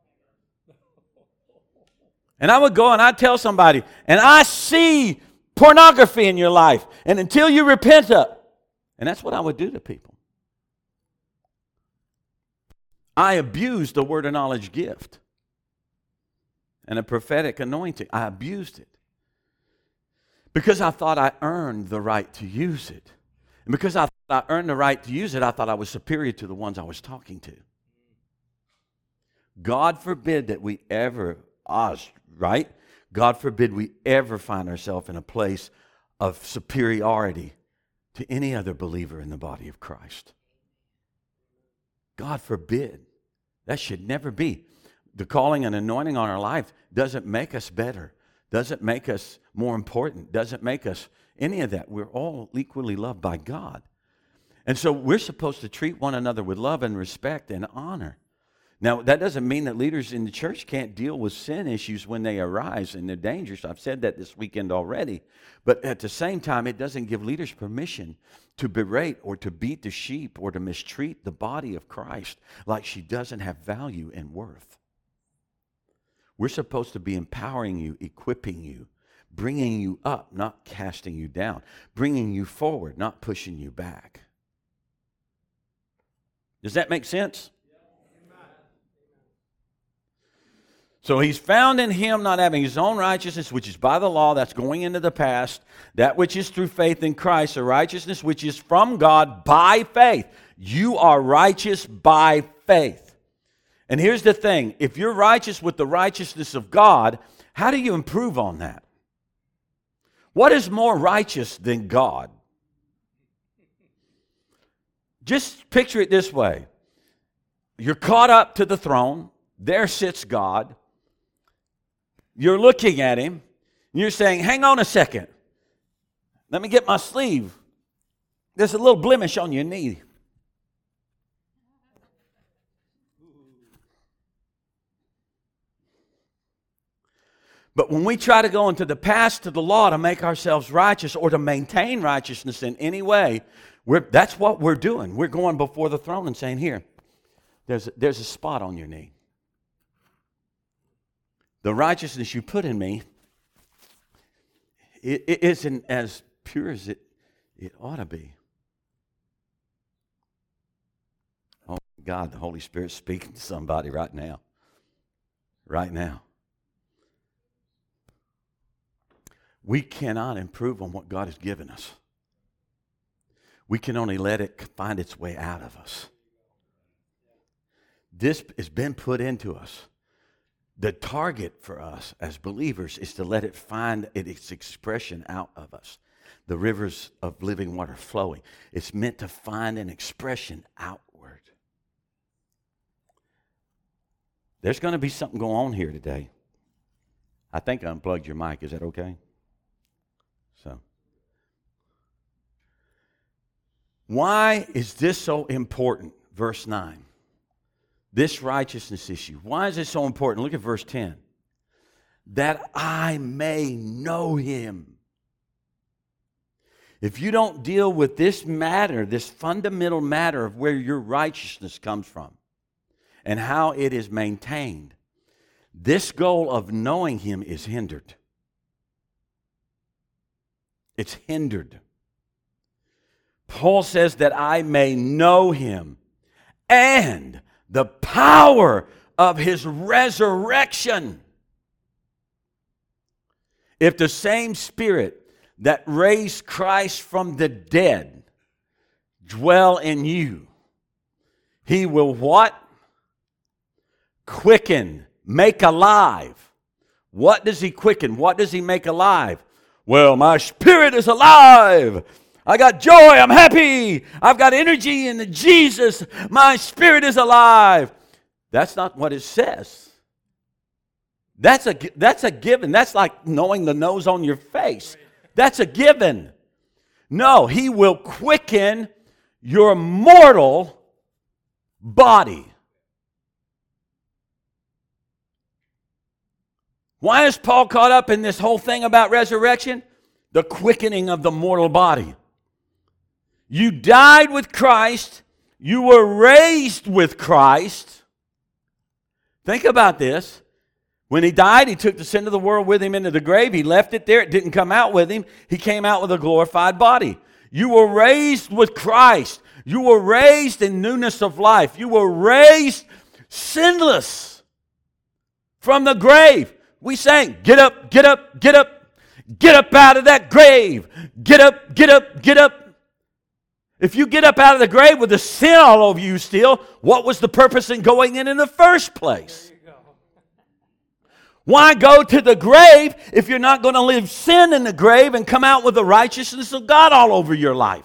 And I would go and I'd tell somebody, and I see pornography in your life. And until you repent up. And that's what I would do to people. I abused the word of knowledge gift. And a prophetic anointing. I abused it. Because I thought I earned the right to use it. And because I thought I earned the right to use it, I thought I was superior to the ones I was talking to. God forbid that we ever, us, right? God forbid we ever find ourselves in a place of superiority to any other believer in the body of Christ. God forbid. That should never be. The calling and anointing on our life doesn't make us better, doesn't make us more important, doesn't make us any of that. We're all equally loved by God. And so we're supposed to treat one another with love and respect and honor. Now, that doesn't mean that leaders in the church can't deal with sin issues when they arise and they're dangerous. I've said that this weekend already. But at the same time, it doesn't give leaders permission to berate or to beat the sheep or to mistreat the body of Christ like she doesn't have value and worth. We're supposed to be empowering you, equipping you, bringing you up, not casting you down, bringing you forward, not pushing you back. Does that make sense? So he's found in him not having his own righteousness, which is by the law, that's going into the past, that which is through faith in Christ, a righteousness which is from God by faith. You are righteous by faith. And here's the thing, if you're righteous with the righteousness of God, how do you improve on that? What is more righteous than God? Just picture it this way. You're caught up to the throne. There sits God. You're looking at him. And you're saying, hang on a second. Let me get my sleeve. There's a little blemish on your knee. But when we try to go into the past to the law to make ourselves righteous or to maintain righteousness in any way, we're, that's what we're doing. We're going before the throne and saying, here, there's a, there's a spot on your knee. The righteousness you put in me, it, it isn't as pure as it, it ought to be. Oh, God, the Holy Spirit's speaking to somebody right now. Right now. We cannot improve on what God has given us. We can only let it find its way out of us. This has been put into us. The target for us as believers is to let it find its expression out of us. The rivers of living water flowing. It's meant to find an expression outward. There's going to be something going on here today. I think I unplugged your mic. Is that okay? So, why is this so important? Verse nine. This righteousness issue. Why is this so important? Look at verse ten. That I may know him. If you don't deal with this matter, this fundamental matter of where your righteousness comes from and how it is maintained, this goal of knowing him is hindered. It's hindered. Paul says that I may know him and the power of his resurrection. If the same Spirit that raised Christ from the dead dwell in you, he will what? Quicken, make alive. What does he quicken? What does he make alive? Well, my spirit is alive. I got joy. I'm happy. I've got energy in Jesus. My spirit is alive. That's not what it says. That's a, that's a given. That's like knowing the nose on your face. That's a given. No, he will quicken your mortal body. Why is Paul caught up in this whole thing about resurrection? The quickening of the mortal body. You died with Christ. You were raised with Christ. Think about this. When he died, he took the sin of the world with him into the grave. He left it there. It didn't come out with him. He came out with a glorified body. You were raised with Christ. You were raised in newness of life. You were raised sinless from the grave. We sang, get up, get up, get up, get up out of that grave. Get up, get up, get up. If you get up out of the grave with the sin all over you still, what was the purpose in going in in the first place? Why go to the grave if you're not going to leave sin in the grave and come out with the righteousness of God all over your life?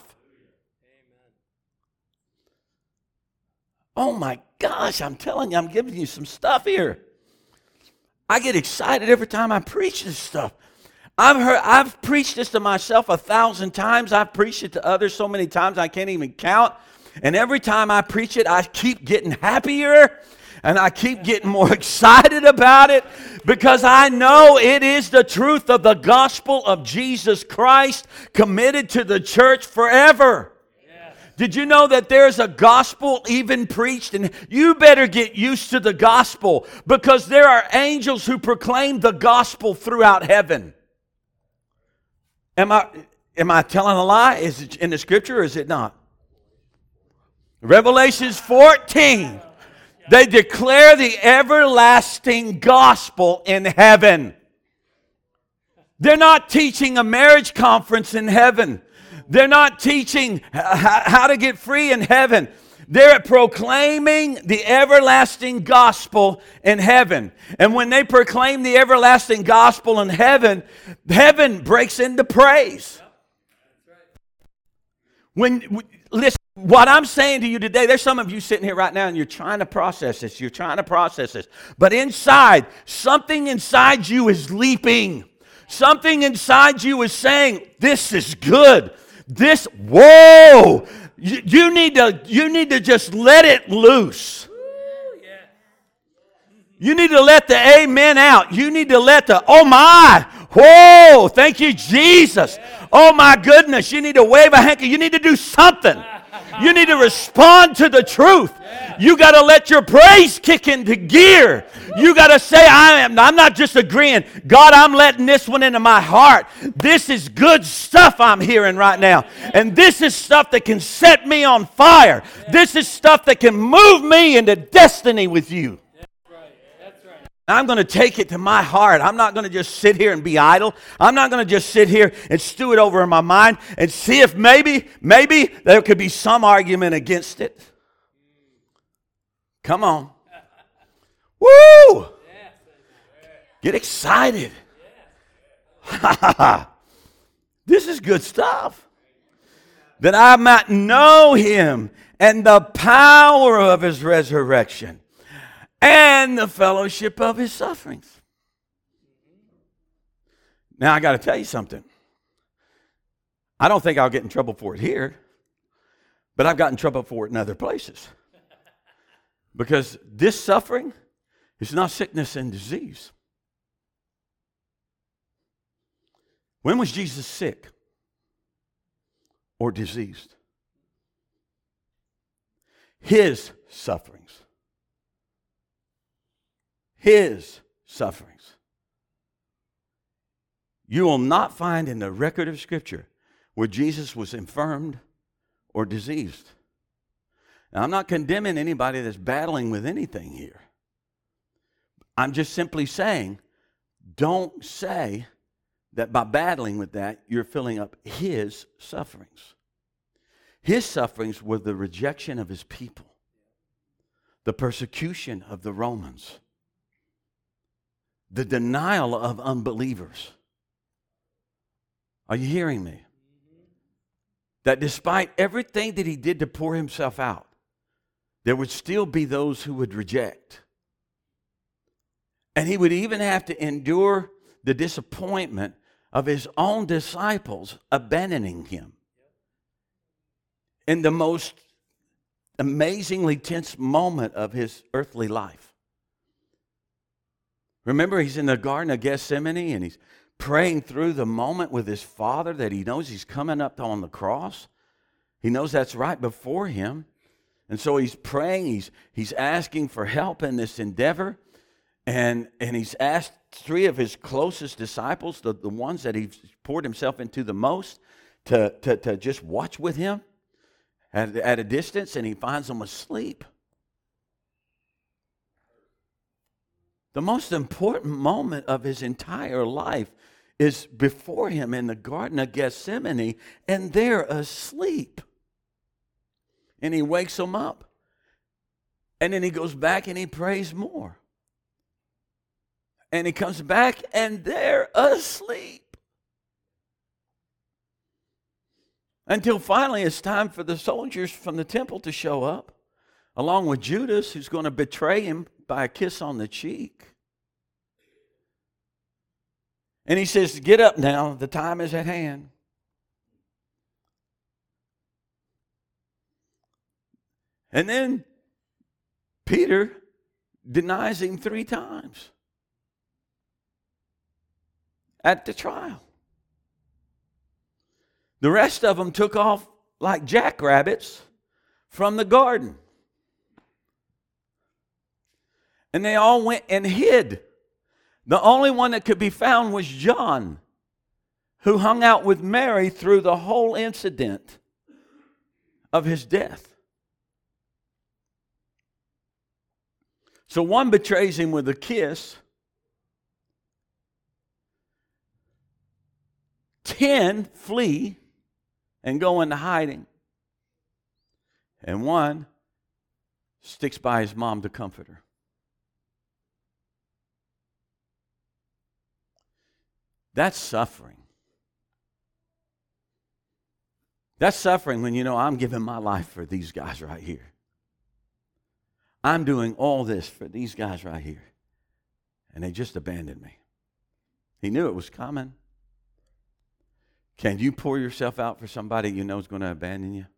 Oh my gosh, I'm telling you, I'm giving you some stuff here. I get excited every time I preach this stuff. I've heard, I've preached this to myself a thousand times. I've preached it to others so many times I can't even count. And every time I preach it, I keep getting happier and I keep getting more excited about it because I know it is the truth of the gospel of Jesus Christ committed to the church forever. Did you know that there's a gospel even preached? And you better get used to the gospel because there are angels who proclaim the gospel throughout heaven. Am I, am I telling a lie? Is it in the scripture or is it not? Revelations fourteen. They declare the everlasting gospel in heaven. They're not teaching a marriage conference in heaven. They're not teaching how to get free in heaven. They're proclaiming the everlasting gospel in heaven. And when they proclaim the everlasting gospel in heaven, heaven breaks into praise. When, listen, what I'm saying to you today, there's some of you sitting here right now and you're trying to process this. You're trying to process this. But inside, something inside you is leaping. Something inside you is saying, this is good. This, whoa. You, you need to, you need to just let it loose. You need to let the amen out. You need to let the, oh my, whoa, thank you, Jesus. Oh my goodness, you need to wave a hanky. You need to do something. You need to respond to the truth. You got to let your praise kick into gear. You got to say, I am, I'm not just agreeing. God, I'm letting this one into my heart. This is good stuff I'm hearing right now. And this is stuff that can set me on fire. This is stuff that can move me into destiny with you. I'm going to take it to my heart. I'm not going to just sit here and be idle. I'm not going to just sit here and stew it over in my mind and see if maybe, maybe there could be some argument against it. Come on. Woo! Get excited. This is good stuff. That I might know him and the power of his resurrection. And the fellowship of his sufferings. Now, I got to tell you something. I don't think I'll get in trouble for it here, but I've got in trouble for it in other places. Because this suffering is not sickness and disease. When was Jesus sick or diseased? His sufferings. His sufferings. You will not find in the record of Scripture where Jesus was infirmed or diseased. Now, I'm not condemning anybody that's battling with anything here. I'm just simply saying, don't say that by battling with that, you're filling up his sufferings. His sufferings were the rejection of his people, the persecution of the Romans, the denial of unbelievers. Are you hearing me? That despite everything that he did to pour himself out, there would still be those who would reject. And he would even have to endure the disappointment of his own disciples abandoning him in the most amazingly tense moment of his earthly life. Remember, he's in the Garden of Gethsemane and he's praying through the moment with his Father that he knows he's coming up on the cross. He knows that's right before him. And so he's praying, he's, he's asking for help in this endeavor. And, and he's asked three of his closest disciples, the, the ones that he's poured himself into the most, to, to, to just watch with him at, at a distance, and he finds them asleep. The most important moment of his entire life is before him in the Garden of Gethsemane, and they're asleep. And he wakes them up. And then he goes back and he prays more. And he comes back and they're asleep. Until finally it's time for the soldiers from the temple to show up, along with Judas, who's going to betray him by a kiss on the cheek. And he says, get up now, the time is at hand. And then Peter denies him three times at the trial. The rest of them took off like jackrabbits from the garden. And they all went and hid. The only one that could be found was John, who hung out with Mary through the whole incident of his death. So one betrays him with a kiss. Ten flee and go into hiding. And one sticks by his mom to comfort her. That's suffering. That's suffering when you know I'm giving my life for these guys right here. I'm doing all this for these guys right here. And they just abandoned me. He knew it was coming. Can you pour yourself out for somebody you know is going to abandon you?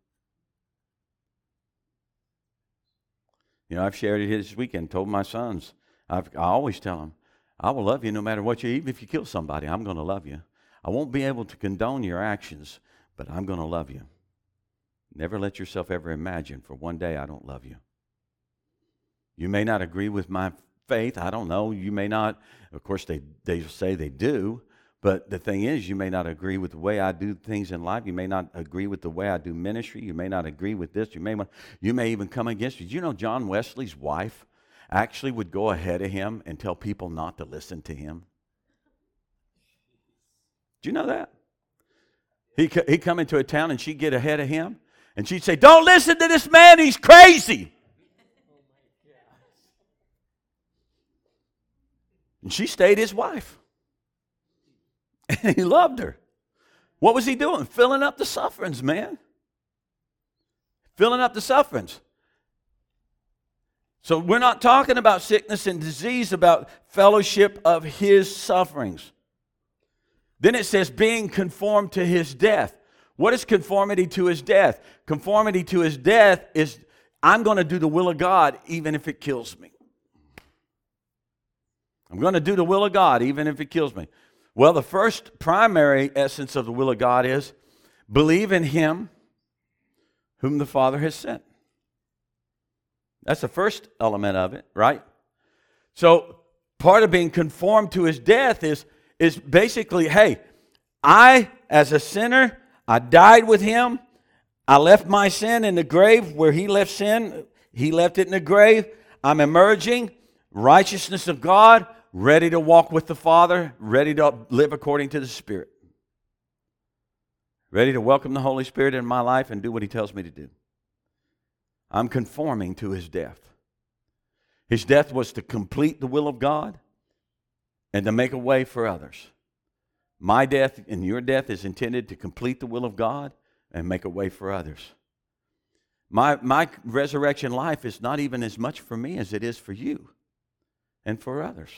You know, I've shared it here this weekend, told my sons. I've, I always tell them, I will love you no matter what you, even if you kill somebody, I'm going to love you. I won't be able to condone your actions, but I'm going to love you. Never let yourself ever imagine for one day I don't love you. You may not agree with my faith. I don't know. You may not. Of course, they, they say they do. But the thing is, you may not agree with the way I do things in life. You may not agree with the way I do ministry. You may not agree with this. You may, you may even come against you. Do you know John Wesley's wife actually would go ahead of him and tell people not to listen to him? Do you know that? He he'd come into a town and she'd get ahead of him and she'd say, "Don't listen to this man, he's crazy." And she stayed his wife. And he loved her. What was he doing? Filling up the sufferings, man. Filling up the sufferings. So we're not talking about sickness and disease, about fellowship of his sufferings. Then it says being conformed to his death. What is conformity to his death? Conformity to his death is I'm going to do the will of God even if it kills me. I'm going to do the will of God even if it kills me. Well, the first primary essence of the will of God is believe in him whom the Father has sent. That's the first element of it, right? So part of being conformed to his death is, is basically, hey, I, as a sinner, I died with him. I left my sin in the grave where he left sin. He left it in the grave. I'm emerging, righteousness of God, ready to walk with the Father, ready to live according to the Spirit. Ready to welcome the Holy Spirit in my life and do what he tells me to do. I'm conforming to his death. His death was to complete the will of God and to make a way for others. My death and your death is intended to complete the will of God and make a way for others. My, my resurrection life is not even as much for me as it is for you and for others.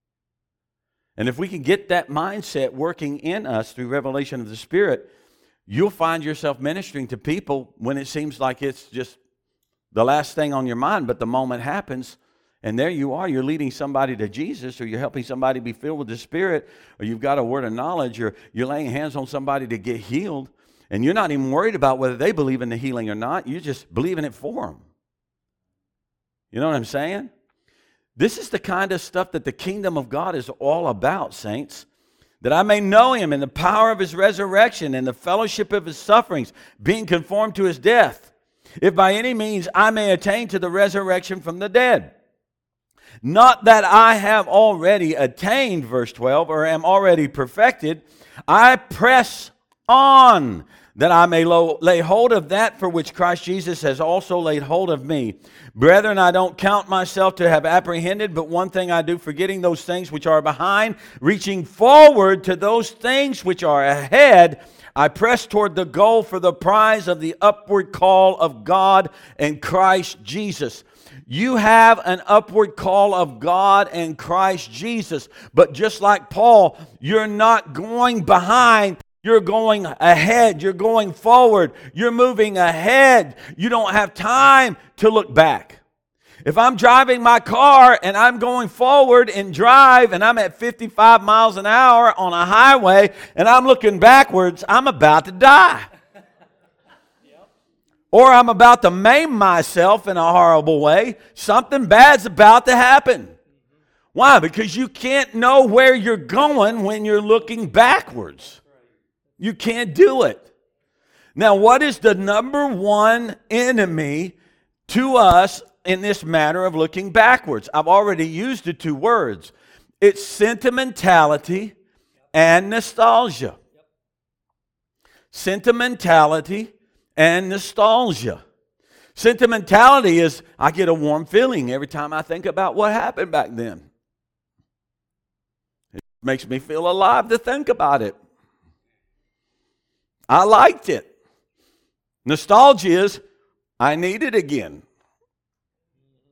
And if we can get that mindset working in us through revelation of the Spirit, you'll find yourself ministering to people when it seems like it's just the last thing on your mind, but the moment happens, and there you are, you're leading somebody to Jesus, or you're helping somebody be filled with the Spirit, or you've got a word of knowledge, or you're laying hands on somebody to get healed, and you're not even worried about whether they believe in the healing or not. You're just believing it for them. You know what I'm saying? This is the kind of stuff that the kingdom of God is all about, saints. That I may know him in the power of his resurrection and the fellowship of his sufferings, being conformed to his death, if by any means I may attain to the resurrection from the dead. Not that I have already attained, verse twelve, or am already perfected. I press on, that I may lo- lay hold of that for which Christ Jesus has also laid hold of me. Brethren, I don't count myself to have apprehended, but one thing I do, forgetting those things which are behind, reaching forward to those things which are ahead, I press toward the goal for the prize of the upward call of God and Christ Jesus. You have an upward call of God and Christ Jesus. But just like Paul, you're not going behind. You're going ahead. You're going forward. You're moving ahead. You don't have time to look back. If I'm driving my car and I'm going forward in drive and I'm at fifty-five miles an hour on a highway and I'm looking backwards, I'm about to die. Or I'm about to maim myself in a horrible way. Something bad's about to happen. Why? Because you can't know where you're going when you're looking backwards. You can't do it. Now, what is the number one enemy to us in this matter of looking backwards? I've already used the two words. It's sentimentality and nostalgia. Sentimentality and nostalgia. Sentimentality is, I get a warm feeling every time I think about what happened back then. It makes me feel alive to think about it. I liked it. Nostalgia is, I need it again.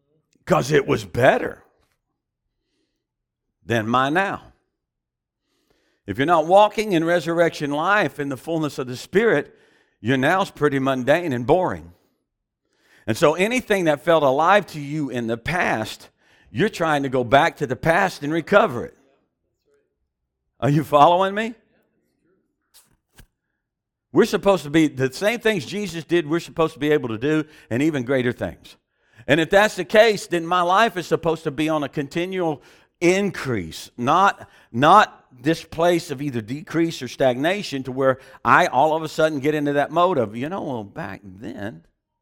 Because it was better than my now. If you're not walking in resurrection life in the fullness of the Spirit, your now's pretty mundane and boring. And so anything that felt alive to you in the past, you're trying to go back to the past and recover it. Are you following me? We're supposed to be, the same things Jesus did, we're supposed to be able to do, and even greater things. And if that's the case, then my life is supposed to be on a continual increase, not, not this place of either decrease or stagnation to where I all of a sudden get into that mode of, you know, well, back then,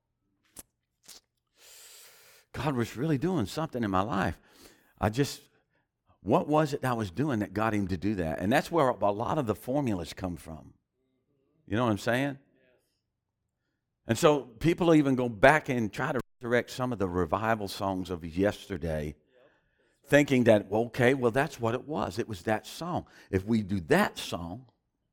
God was really doing something in my life. I just, what was it I was doing that got him to do that? And that's where a lot of the formulas come from. You know what I'm saying? And so people even go back and try to resurrect some of the revival songs of yesterday, thinking that, well, okay, well, that's what it was. It was that song. If we do that song,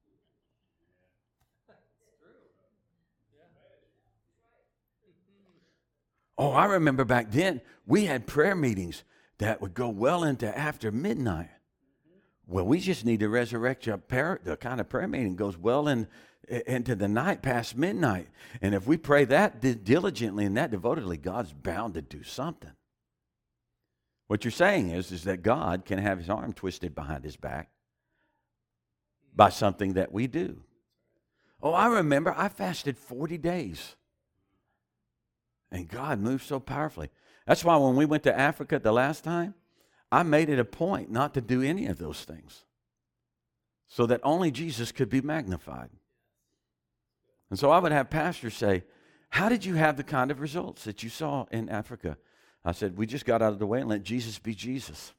oh, I remember back then, we had prayer meetings that would go well into after midnight. Well, we just need to resurrect your prayer, the kind of prayer meeting goes well in, into the night past midnight. And if we pray that diligently and that devotedly, God's bound to do something. What you're saying is, is that God can have his arm twisted behind his back by something that we do. Oh, I remember I fasted forty days. And God moved so powerfully. That's why when we went to Africa the last time, I made it a point not to do any of those things so that only Jesus could be magnified. And so I would have pastors say, how did you have the kind of results that you saw in Africa? I said, we just got out of the way and let Jesus be Jesus.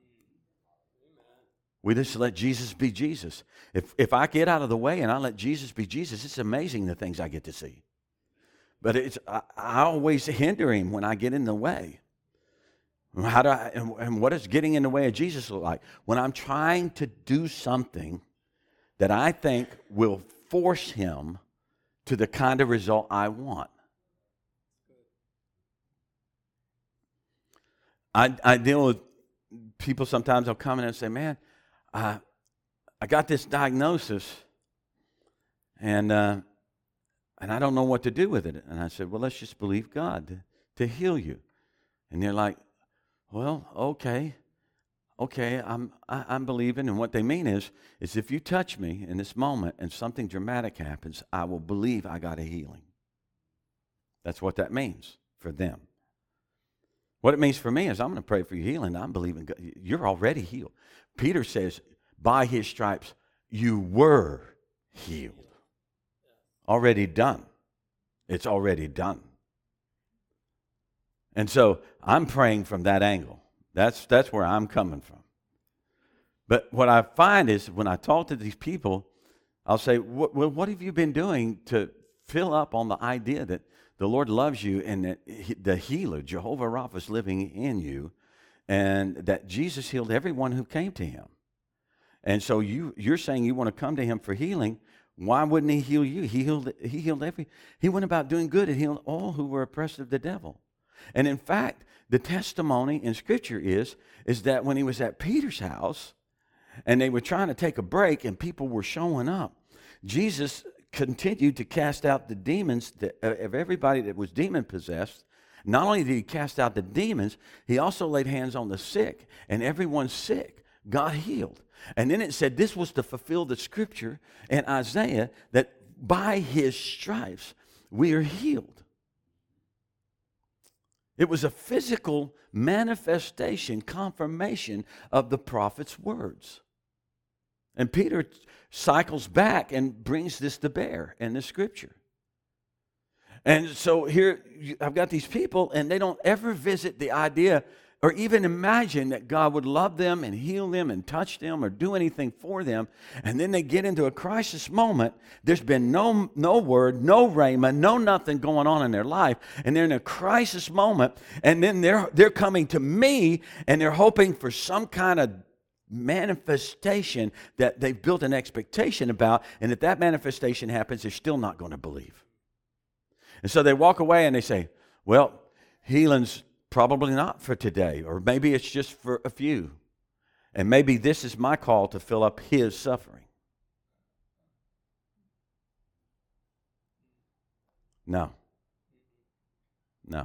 We just let Jesus be Jesus. If, if I get out of the way and I let Jesus be Jesus, it's amazing the things I get to see. But it's, I, I always hinder him when I get in the way. How do I, and, and what does getting in the way of Jesus look like? When I'm trying to do something that I think will force him to the kind of result I want. I, I deal with people sometimes, they'll come in and say, man, uh, I got this diagnosis and uh, and I don't know what to do with it. And I said, well, let's just believe God to, to heal you. And they're like, well, okay, okay, I'm I, I'm believing. And what they mean is, is if you touch me in this moment and something dramatic happens, I will believe I got a healing. That's what that means for them. What it means for me is I'm going to pray for your healing. I'm believing God. You're already healed. Peter says, by his stripes, you were healed. Already done. It's already done. And so I'm praying from that angle. That's, that's where I'm coming from. But what I find is when I talk to these people, I'll say, well, what have you been doing to fill up on the idea that the Lord loves you and that he, the healer, Jehovah Rapha, is living in you, and that Jesus healed everyone who came to him. And so you, you're saying you want to come to him for healing. Why wouldn't he heal you? He healed, he healed every, he went about doing good and healed all who were oppressed of the devil. And in fact, the testimony in Scripture is, is that when he was at Peter's house and they were trying to take a break and people were showing up, Jesus continued to cast out the demons that, uh, of everybody that was demon-possessed. Not only did he cast out the demons, he also laid hands on the sick, and everyone sick got healed. And then it said this was to fulfill the Scripture in Isaiah that by his stripes we are healed. It was a physical manifestation, confirmation of the prophet's words. And Peter cycles back and brings this to bear in the Scripture. And so here I've got these people, and they don't ever visit the idea or even imagine that God would love them and heal them and touch them or do anything for them. And then they get into a crisis moment. There's been no, no word, no rhema, no nothing going on in their life. And they're in a crisis moment. And then they're, they're coming to me, and they're hoping for some kind of manifestation that they've built an expectation about. And if that manifestation happens, they're still not going to believe. And so they walk away and they say, well, healing's probably not for today, or maybe it's just for a few. And maybe this is my call to fill up his suffering. No. No.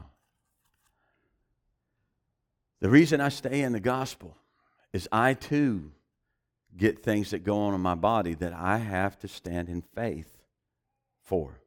The reason I stay in the gospel is I too get things that go on in my body that I have to stand in faith for.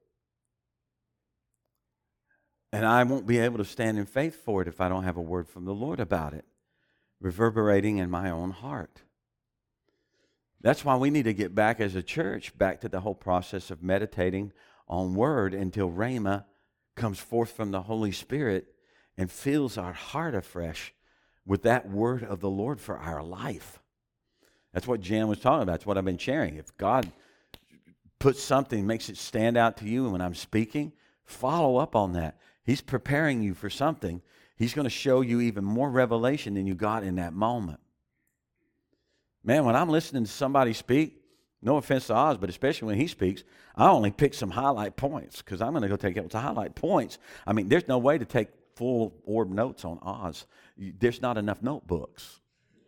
And I won't be able to stand in faith for it if I don't have a word from the Lord about it, reverberating in my own heart. That's why we need to get back as a church, back to the whole process of meditating on word until Rhema comes forth from the Holy Spirit and fills our heart afresh with that word of the Lord for our life. That's what Jan was talking about. That's what I've been sharing. If God puts something, makes it stand out to you, and when I'm speaking, follow up on that. He's preparing you for something. He's going to show you even more revelation than you got in that moment. Man, when I'm listening to somebody speak, no offense to Oz, but especially when he speaks, I only pick some highlight points because I'm going to go take it to highlight points. I mean, there's no way to take full orb notes on Oz. There's not enough notebooks.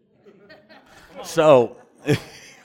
So, listen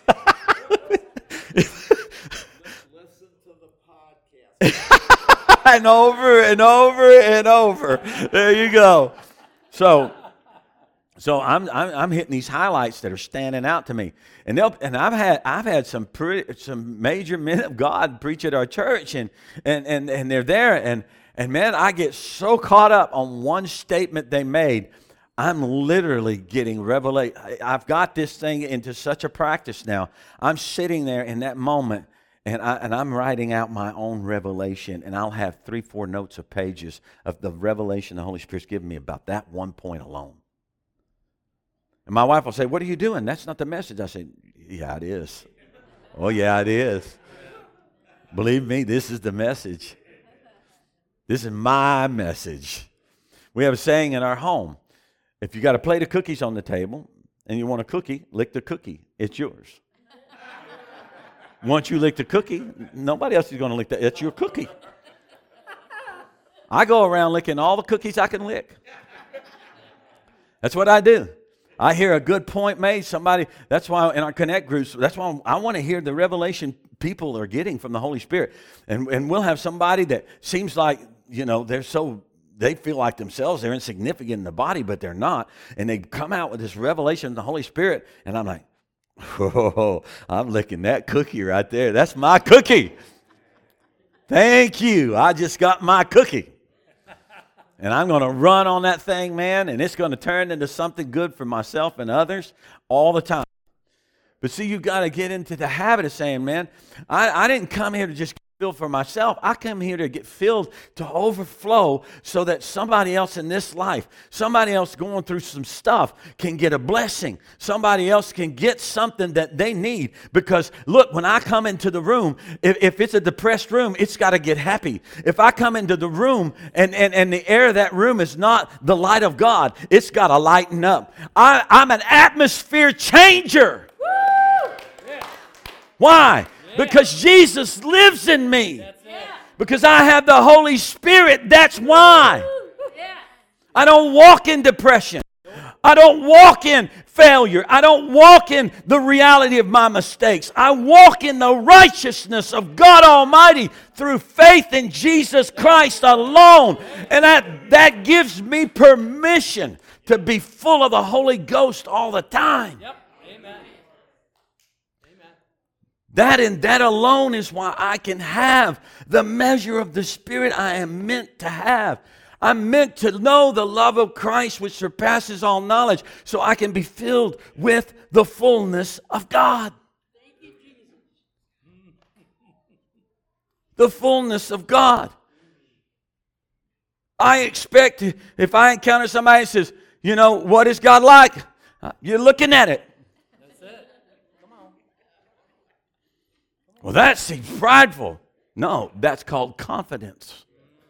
to the podcast. and over and over and over. There you go. So, so I'm I'm, I'm hitting these highlights that are standing out to me, and they'll and I've had I've had some pretty, some major men of God preach at our church, and and and and they're there, and and man, I get so caught up on one statement they made. I'm literally getting revelation. I've got this thing into such a practice now. I'm sitting there in that moment, and, I, and I'm writing out my own revelation, and I'll have three, four notes of pages of the revelation the Holy Spirit's given me about that one point alone. And my wife will say, "What are you doing? That's not the message." I say, "Yeah, it is." "Oh, yeah, it is. Believe me, this is the message. This is my message." We have a saying in our home. If you got a plate of cookies on the table and you want a cookie, lick the cookie. It's yours. Once you lick the cookie, nobody else is going to lick that. It's your cookie. I go around licking all the cookies I can lick. That's what I do. I hear a good point made. Somebody, that's why in our Connect groups, that's why I want to hear the revelation people are getting from the Holy Spirit. And, and we'll have somebody that seems like, you know, they're so... they feel like themselves, they're insignificant in the body, but they're not. And they come out with this revelation of the Holy Spirit. And I'm like, oh, I'm licking that cookie right there. That's my cookie. Thank you. I just got my cookie. And I'm going to run on that thing, man. And it's going to turn into something good for myself and others all the time. But see, you've got to get into the habit of saying, man, I, I didn't come here to just filled for myself. I come here to get filled to overflow so that somebody else in this life, somebody else going through some stuff can get a blessing. Somebody else can get something that they need. Because look, when I come into the room, if, if it's a depressed room, it's got to get happy. If I come into the room and, and, and the air of that room is not the light of God, it's got to lighten up. I, I'm an atmosphere changer. Woo! Yeah. Why? Because Jesus lives in me. Because I have the Holy Spirit. That's why. I don't walk in depression. I don't walk in failure. I don't walk in the reality of my mistakes. I walk in the righteousness of God Almighty through faith in Jesus Christ alone. And that, that gives me permission to be full of the Holy Ghost all the time. Yep. That and that alone is why I can have the measure of the Spirit I am meant to have. I'm meant to know the love of Christ which surpasses all knowledge so I can be filled with the fullness of God. Thank you, Jesus. The fullness of God. I expect to, if I encounter somebody that says, you know, what is God like? You're looking at it. Well, that seems prideful. No, that's called confidence.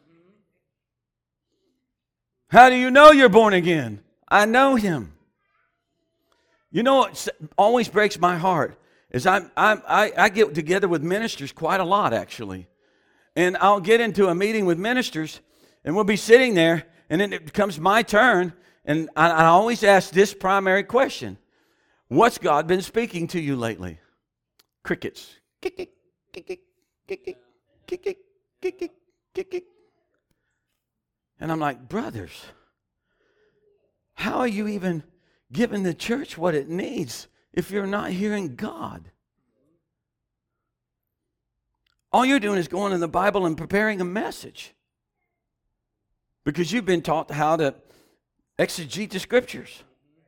How do you know you're born again? I know Him. You know what always breaks my heart is I, I, I get together with ministers quite a lot, actually. And I'll get into a meeting with ministers, and we'll be sitting there, and then it comes my turn, and I, I always ask this primary question. What's God been speaking to you lately? Crickets. Kick, kick, kick, kick, kick, kick, kick, kick, kick, kick, kick, kick. And I'm like, brothers, how are you even giving the church what it needs if you're not hearing God? All you're doing is going in the Bible and preparing a message because you've been taught how to exegete the scriptures.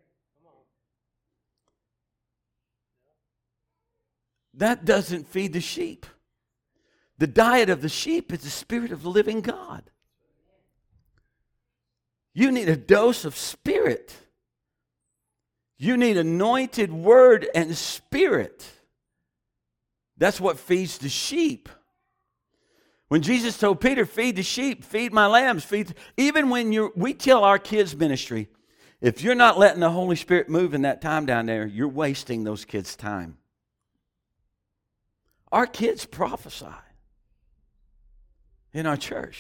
That doesn't feed the sheep. The diet of the sheep is the Spirit of the living God. You need a dose of Spirit. You need anointed word and Spirit. That's what feeds the sheep. When Jesus told Peter, feed the sheep, feed my lambs, feed. Even when you we tell our kids ministry, if you're not letting the Holy Spirit move in that time down there, you're wasting those kids' time. Our kids prophesy in our church.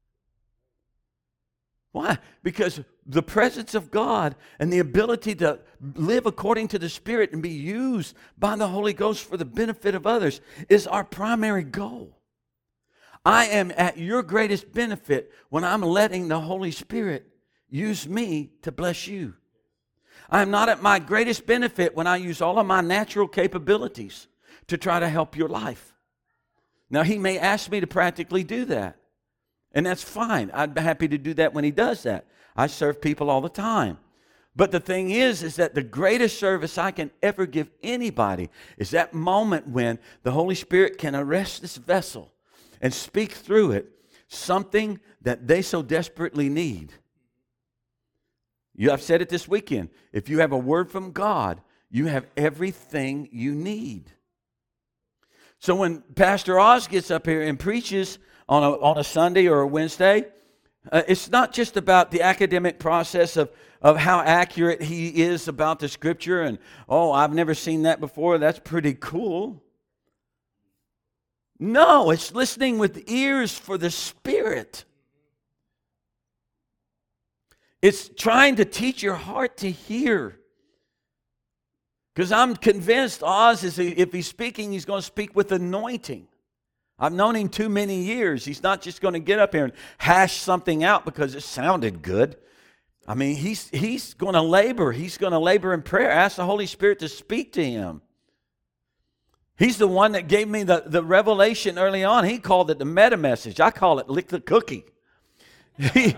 Why? Because the presence of God and the ability to live according to the Spirit and be used by the Holy Ghost for the benefit of others is our primary goal. I am at your greatest benefit when I'm letting the Holy Spirit use me to bless you. I'm not at my greatest benefit when I use all of my natural capabilities to try to help your life. Now, He may ask me to practically do that, and that's fine. I'd be happy to do that when He does that. I serve people all the time. But the thing is, is that the greatest service I can ever give anybody is that moment when the Holy Spirit can arrest this vessel and speak through it something that they so desperately need. You, I've said it this weekend. If you have a word from God, you have everything you need. So when Pastor Oz gets up here and preaches on a, on a Sunday or a Wednesday, uh, it's not just about the academic process of, of how accurate he is about the Scripture and, oh, I've never seen that before, that's pretty cool. No, it's listening with ears for the Spirit. It's trying to teach your heart to hear. Because I'm convinced Oz, is if he's speaking, he's going to speak with anointing. I've known him too many years. He's not just going to get up here and hash something out because it sounded good. I mean, he's, he's going to labor. He's going to labor in prayer. Ask the Holy Spirit to speak to him. He's the one that gave me the, the revelation early on. He called it the meta message. I call it lick the cookie. He,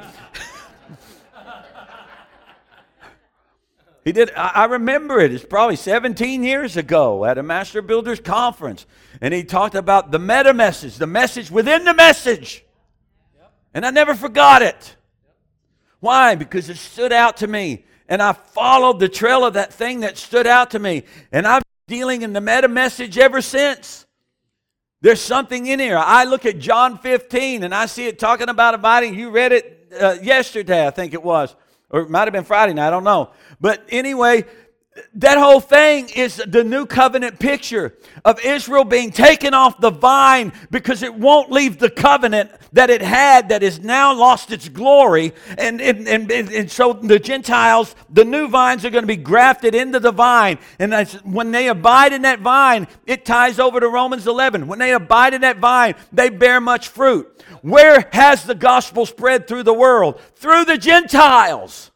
he did. I, I remember it. It's probably seventeen years ago at a Master Builders Conference. And he talked about the meta message, the message within the message. And I never forgot it. Why? Because it stood out to me. And I followed the trail of that thing that stood out to me. And I've dealing in the meta message ever since. There's something in here. I look at John fifteen and I see it talking about abiding. You read it uh, yesterday, I think it was. Or it might have been Friday night, I don't know. But anyway, that whole thing is the new covenant picture of Israel being taken off the vine because it won't leave the covenant that it had that has now lost its glory. And, and, and, and so the Gentiles, the new vines are going to be grafted into the vine. And when they abide in that vine, it ties over to Romans eleven. When they abide in that vine, they bear much fruit. Where has the gospel spread through the world? Through the Gentiles.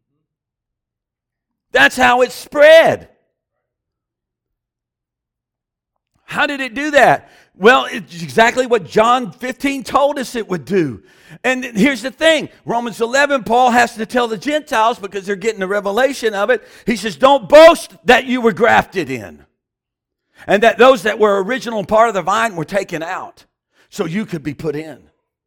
That's how it spread. How did it do that? Well, it's exactly what John fifteen told us it would do. And here's the thing. Romans eleven, Paul has to tell the Gentiles because they're getting the revelation of it. He says, don't boast that you were grafted in. And that those that were original part of the vine were taken out so you could be put in.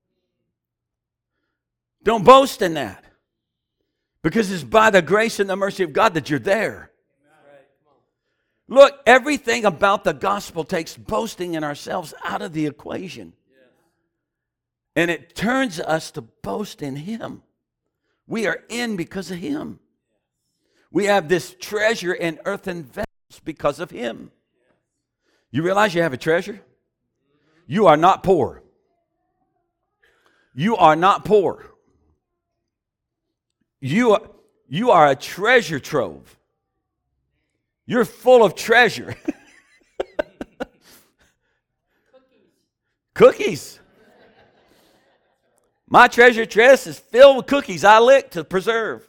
Don't boast in that. Because it's by the grace and the mercy of God that you're there. Look, everything about the gospel takes boasting in ourselves out of the equation. And it turns us to boast in Him. We are in because of Him. We have this treasure in earthen vessels because of Him. You realize you have a treasure? You are not poor. You are not poor. You are, you are a treasure trove. You're full of treasure. Cookies. My treasure chest is filled with cookies I lick to preserve.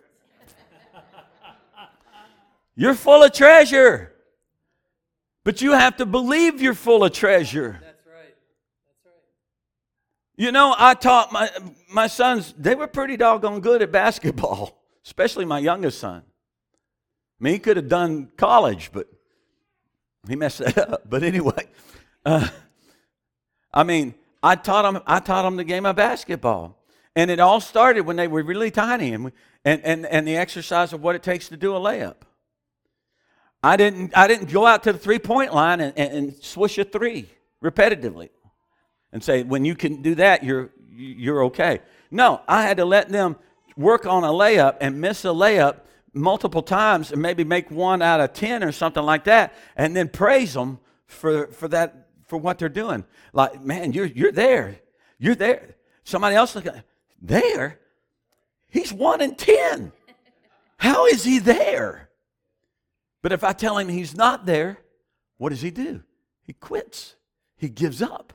You're full of treasure. But you have to believe you're full of treasure. That's right. That's right. You know, I taught my my sons, they were pretty doggone good at basketball, especially my youngest son. I mean, he could have done college, but he messed that up. But anyway, uh, I mean, I taught them. I taught them the game of basketball, and it all started when they were really tiny, and we, and and and the exercise of what it takes to do a layup. I didn't. I didn't go out to the three-point line and, and, and swish a three repetitively, and say when you can do that, you're you're okay. No, I had to let them work on a layup and miss a layup multiple times and maybe make one out of ten or something like that, and then praise them for, for that, for what they're doing. Like, man, you're you're there. You're there. Somebody else look at there. He's one in ten. How is he there? But if I tell him he's not there, what does he do? He quits. He gives up.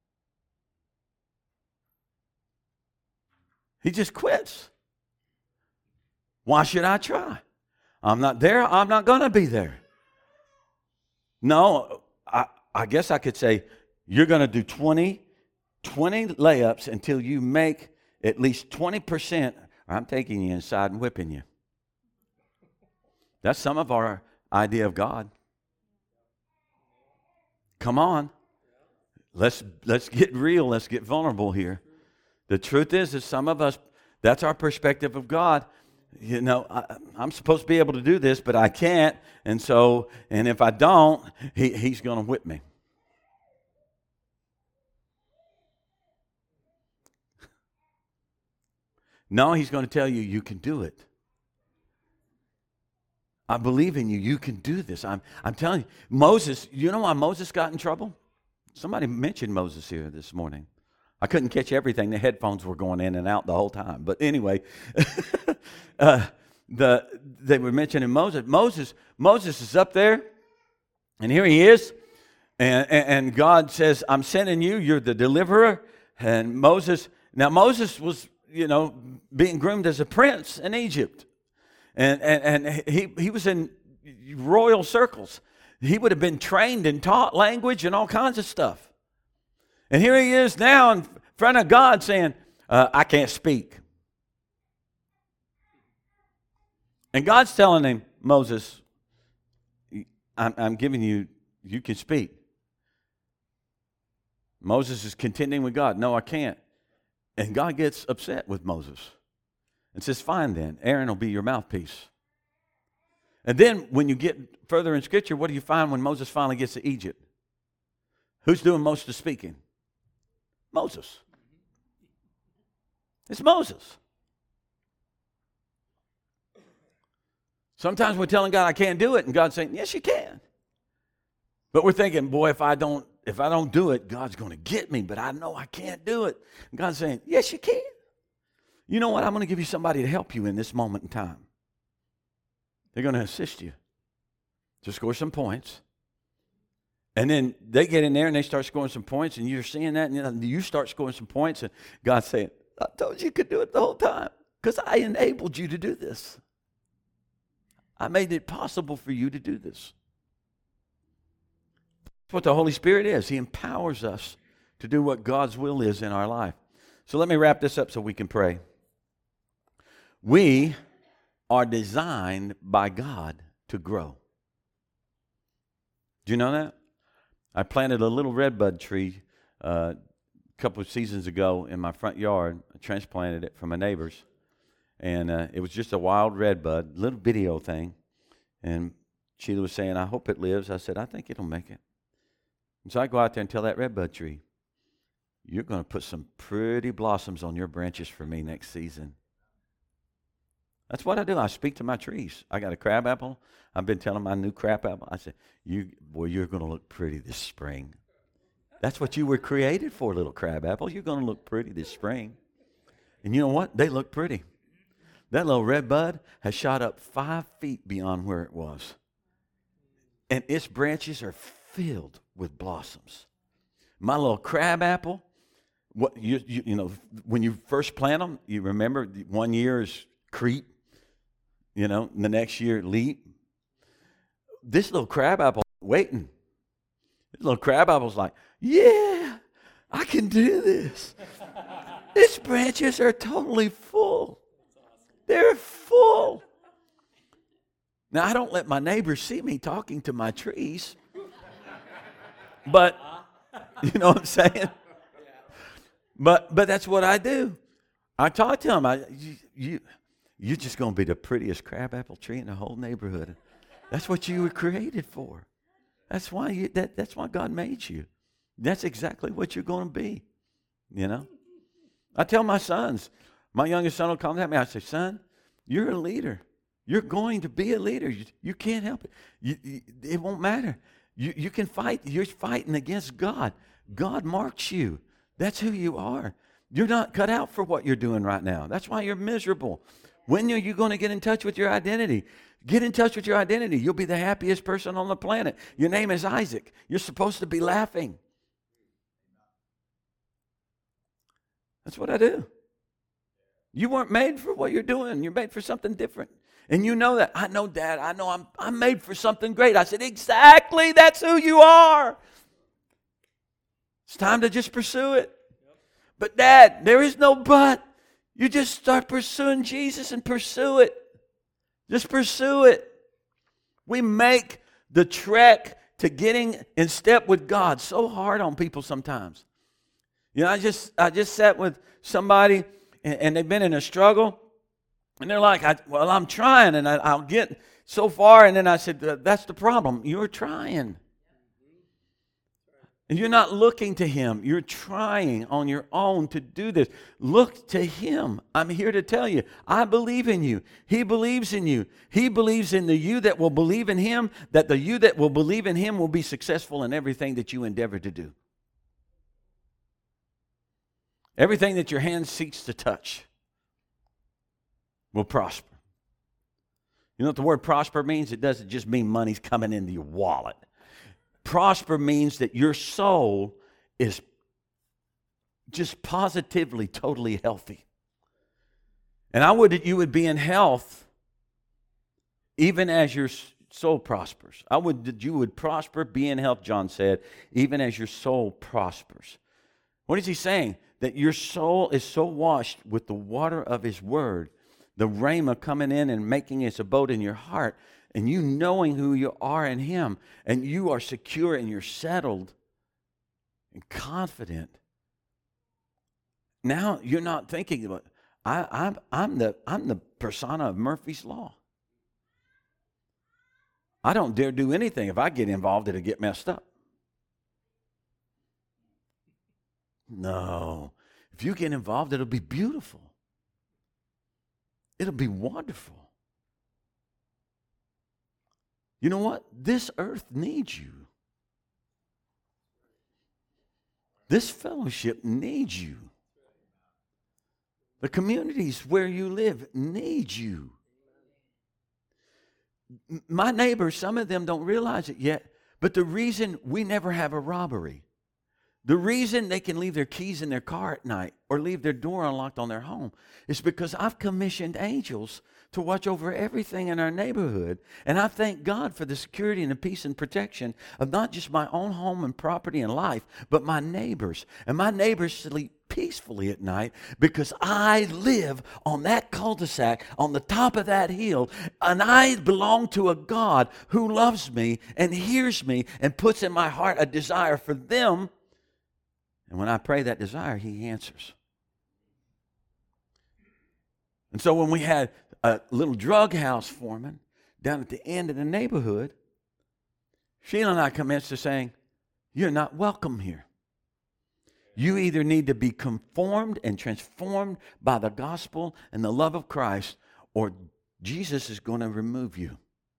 He just quits. Why should I try? I'm not there. I'm not going to be there. No, I, I guess I could say you're going to do twenty, twenty layups until you make at least twenty percent, or I'm taking you inside and whipping you. That's some of our idea of God. Come on. Let's, let's get real. Let's get vulnerable here. The truth is that some of us, that's our perspective of God. You know, I, I'm supposed to be able to do this, but I can't. And so, and if I don't, he, he's going to whip me. No, he's going to tell you, you can do it. I believe in you. You can do this. I'm, I'm telling you. Moses, you know why Moses got in trouble? Somebody mentioned Moses here this morning. I couldn't catch everything. The headphones were going in and out the whole time. But anyway, uh, the they were mentioning Moses. Moses, Moses is up there, and here he is. And, and, and God says, I'm sending you. You're the deliverer. And Moses, now Moses was, you know, being groomed as a prince in Egypt. And, and, and he, he was in royal circles. He would have been trained and taught language and all kinds of stuff. And here he is now in front of God saying, uh, I can't speak. And God's telling him, Moses, I'm, I'm giving you, you can speak. Moses is contending with God. No, I can't. And God gets upset with Moses and says, fine then, Aaron will be your mouthpiece. And then when you get further in Scripture, what do you find when Moses finally gets to Egypt? Who's doing most of the speaking? Moses. It's Moses. Sometimes we're telling God I can't do it, and God's saying, yes, you can. But we're thinking, boy, if I don't, if I don't do it, God's going to get me, but I know I can't do it. And God's saying, yes, you can. You know what? I'm going to give you somebody to help you in this moment in time. They're going to assist you to score some points. And then they get in there and they start scoring some points, and you're seeing that, and you know, you start scoring some points, and God's saying, I told you you could do it the whole time because I enabled you to do this. I made it possible for you to do this. That's what the Holy Spirit is. He empowers us to do what God's will is in our life. So let me wrap this up so we can pray. We are designed by God to grow. Do you know that? I planted a little redbud tree uh, a couple of seasons ago in my front yard. I transplanted it from my neighbor's. And uh, it was just a wild redbud, little video thing. And Sheila was saying, I hope it lives. I said, I think it'll make it. And so I go out there and tell that redbud tree, you're going to put some pretty blossoms on your branches for me next season. That's what I do. I speak to my trees. I got a crabapple. I've been telling my new crabapple. I said, "You, boy, you're going to look pretty this spring." That's what you were created for, little crabapple. You're going to look pretty this spring. And you know what? They look pretty. That little red bud has shot up five feet beyond where it was. and its branches are filled with blossoms. My little crabapple, what you, you you know, when you first plant them, you remember one year is creep, you know, and the next year leap. This little crabapple waiting. This little crabapple's like, yeah, I can do this. Its branches are totally full. They're full. Now, I don't let my neighbors see me talking to my trees. But, you know what I'm saying? But but that's what I do. I talk to them. I, you, you, you're just going to be the prettiest crabapple tree in the whole neighborhood. That's what you were created for. That's why you, that, that's why God made you. That's exactly what you're going to be, you know. I tell my sons, my youngest son will come at me. I say, son, you're a leader. You're going to be a leader. You, you can't help it. You, you, it won't matter. You, you can fight. You're fighting against God. God marks you. That's who you are. You're not cut out for what you're doing right now. That's why you're miserable. When are you going to get in touch with your identity? Get in touch with your identity. You'll be the happiest person on the planet. Your name is Isaac. You're supposed to be laughing. That's what I do. You weren't made for what you're doing. You're made for something different. And you know that. I know, Dad. I know I'm, I'm made for something great. I said, exactly. That's who you are. It's time to just pursue it. But, Dad, there is no but. You just start pursuing Jesus and pursue it. Just pursue it. We make the trek to getting in step with God so hard on people sometimes. You know, I just I just sat with somebody, and, and they've been in a struggle, and they're like, I, well, I'm trying, and I, I'll get so far, and then I said, that's the problem. You're trying. And you're not looking to Him. You're trying on your own to do this. Look to Him. I'm here to tell you, I believe in you. He believes in you. He believes in the you that will believe in Him, that the you that will believe in Him will be successful in everything that you endeavor to do. Everything that your hand seeks to touch will prosper. You know what the word prosper means? It doesn't just mean money's coming into your wallet. Prosper means that your soul is just positively, totally healthy. And I would that you would be in health even as your soul prospers. I would that you would prosper, be in health, John said, even as your soul prospers. What is he saying? That your soul is so washed with the water of His Word, the rhema coming in and making its abode in your heart, and you knowing who you are in Him, and you are secure and you're settled and confident. Now you're not thinking about, I, I'm, I'm the I'm the persona of Murphy's Law. I don't dare do anything. If I get involved, it'll get messed up. No. If you get involved, it'll be beautiful. It'll be wonderful. You know what? This earth needs you. This fellowship needs you. The communities where you live need you. My neighbors, some of them don't realize it yet, but the reason we never have a robbery, the reason they can leave their keys in their car at night or leave their door unlocked on their home is because I've commissioned angels to watch over everything in our neighborhood. And I thank God for the security and the peace and protection of not just my own home and property and life, but my neighbors. And my neighbors sleep peacefully at night because I live on that cul-de-sac on the top of that hill, and I belong to a God who loves me and hears me and puts in my heart a desire for them. And when I pray that desire, He answers. And so when we had a little drug house foreman down at the end of the neighborhood, Sheila and I commenced to saying, you're not welcome here. You either need to be conformed and transformed by the gospel and the love of Christ, or Jesus is going to remove you.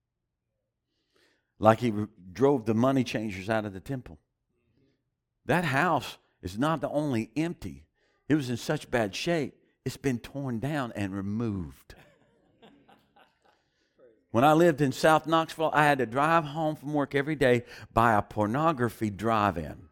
Like He re- drove the money changers out of the temple. That house is not the only empty. It was in such bad shape, it's been torn down and removed. When I lived in South Knoxville, I had to drive home from work every day by a pornography drive-in.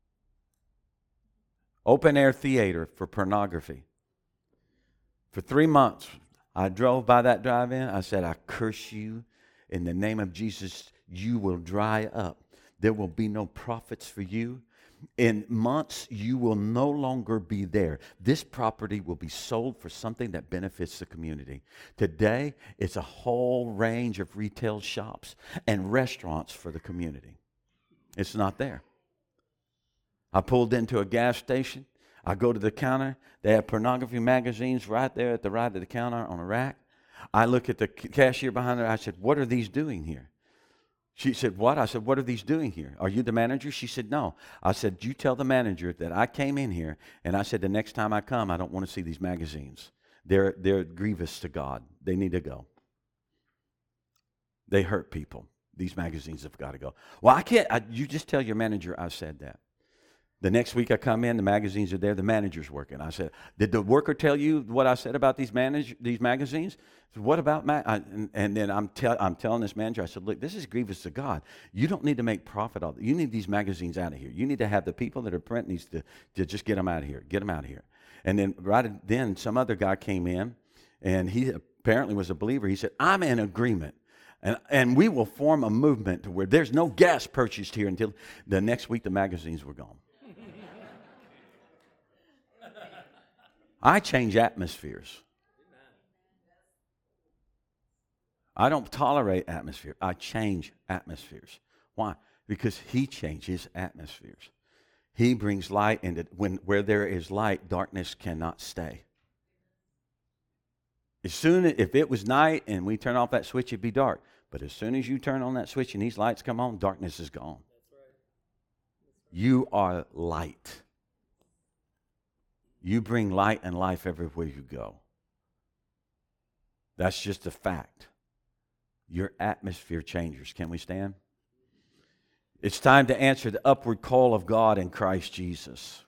Open-air theater for pornography. For three months, I drove by that drive-in. I said, I curse you. In the name of Jesus, you will dry up. There will be no profits for you. In months, you will no longer be there. This property will be sold for something that benefits the community. Today, it's a whole range of retail shops and restaurants for the community. It's not there. I pulled into a gas station. I go to the counter. They have pornography magazines right there at the right of the counter on a rack. I look at the cashier behind her. I said, what are these doing here? She said, what? I said, what are these doing here? Are you the manager? She said, no. I said, you tell the manager that I came in here, and I said, the next time I come, I don't want to see these magazines. They're, they're grievous to God. They need to go. They hurt people. These magazines have got to go. Well, I can't. I, you just tell your manager I said that. The next week I come in, the magazines are there, the manager's working. I said, did the worker tell you what I said about these manage, these magazines? I said, what about, ma-? I, and, and then I'm, tell, I'm telling this manager, I said, look, this is grievous to God. You don't need to make profit off it. You need these magazines out of here. You need to have the people that are printing these to, to just get them out of here. Get them out of here. And then right then, some other guy came in, and he apparently was a believer. He said, I'm in agreement. And, and we will form a movement to where there's no gas purchased here until the next week the magazines were gone. I change atmospheres. I don't tolerate atmosphere. I change atmospheres. Why? Because he changes atmospheres. He brings light into when where there is light, darkness cannot stay. As soon as if it was night and we turn off that switch, it'd be dark. But as soon as you turn on that switch and these lights come on, darkness is gone. You are light. You bring light and life everywhere you go. That's just a fact. Your atmosphere changers. Can we stand? It's time to answer the upward call of God in Christ Jesus.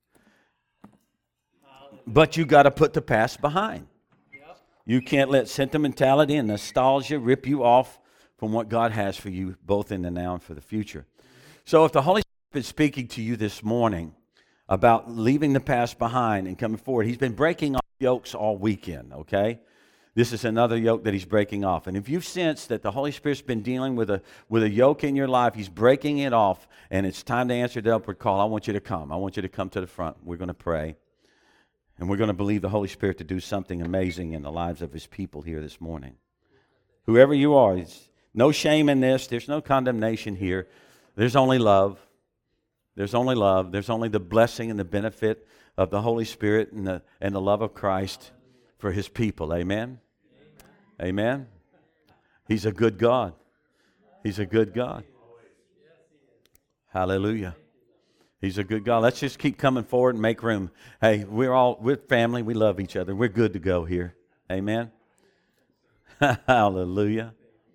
But you got to put the past behind. You can't let sentimentality and nostalgia rip you off from what God has for you, both in the now and for the future. So if the Holy Spirit is speaking to you this morning about leaving the past behind and coming forward, He's been breaking off yokes all weekend, okay? This is another yoke that He's breaking off. And if you've sensed that the Holy Spirit's been dealing with a with a yoke in your life, He's breaking it off, and it's time to answer the upward call, I want you to come. I want you to come to the front. We're going to pray. And we're going to believe the Holy Spirit to do something amazing in the lives of His people here this morning. Whoever you are, it's no shame in this. There's no condemnation here. There's only love. There's only love. There's only the blessing and the benefit of the Holy Spirit and the, and the love of Christ for His people. Amen? Amen? Amen? He's a good God. He's a good God. Hallelujah. He's a good God. Let's just keep coming forward and make room. Hey, we're all, we're family. We love each other. We're good to go here. Amen? Hallelujah.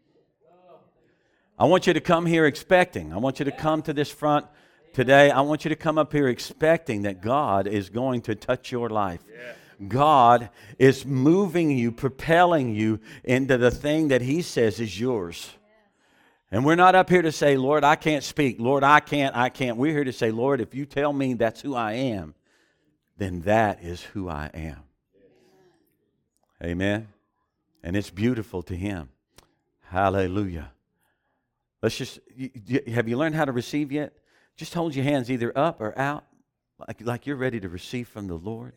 I want you to come here expecting. I want you to come to this front today. I want you to come up here expecting that God is going to touch your life. God is moving you, propelling you into the thing that He says is yours. And we're not up here to say, Lord, I can't speak. Lord, I can't, I can't. We're here to say, Lord, if you tell me that's who I am, then that is who I am. Amen. And it's beautiful to Him. Hallelujah. Let's just, have you learned how to receive yet? Just hold your hands either up or out, like, like you're ready to receive from the Lord.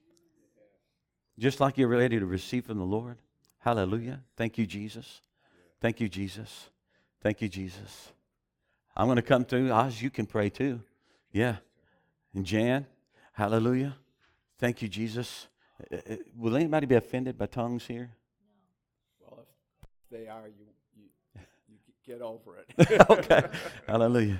Just like you're ready to receive from the Lord. Hallelujah. Thank you, Jesus. Thank you, Jesus. Thank you, Jesus. I'm going to come through. Oz, you can pray too. Yeah. And Jan, hallelujah. Thank you, Jesus. Uh, uh, will anybody be offended by tongues here? Well, if they are, you you, you get over it. Okay. Hallelujah.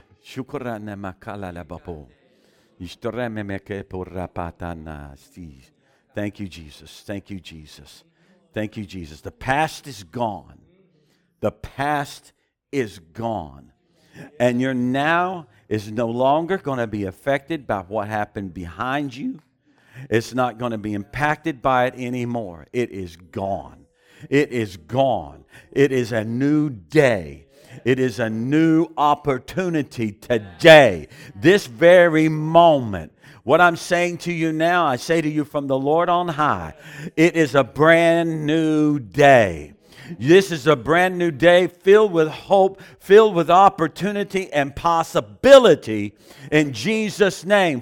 Thank you, Jesus. Thank you, Jesus. Thank you, Jesus. The past is gone. The past is gone. And your now is no longer going to be affected by what happened behind you. It's not going to be impacted by it anymore. It is gone. It is gone. It is a new day. It is a new opportunity today, this very moment. What I'm saying to you now, I say to you from the Lord on high, it is a brand new day. This is a brand new day filled with hope, filled with opportunity and possibility in Jesus' name.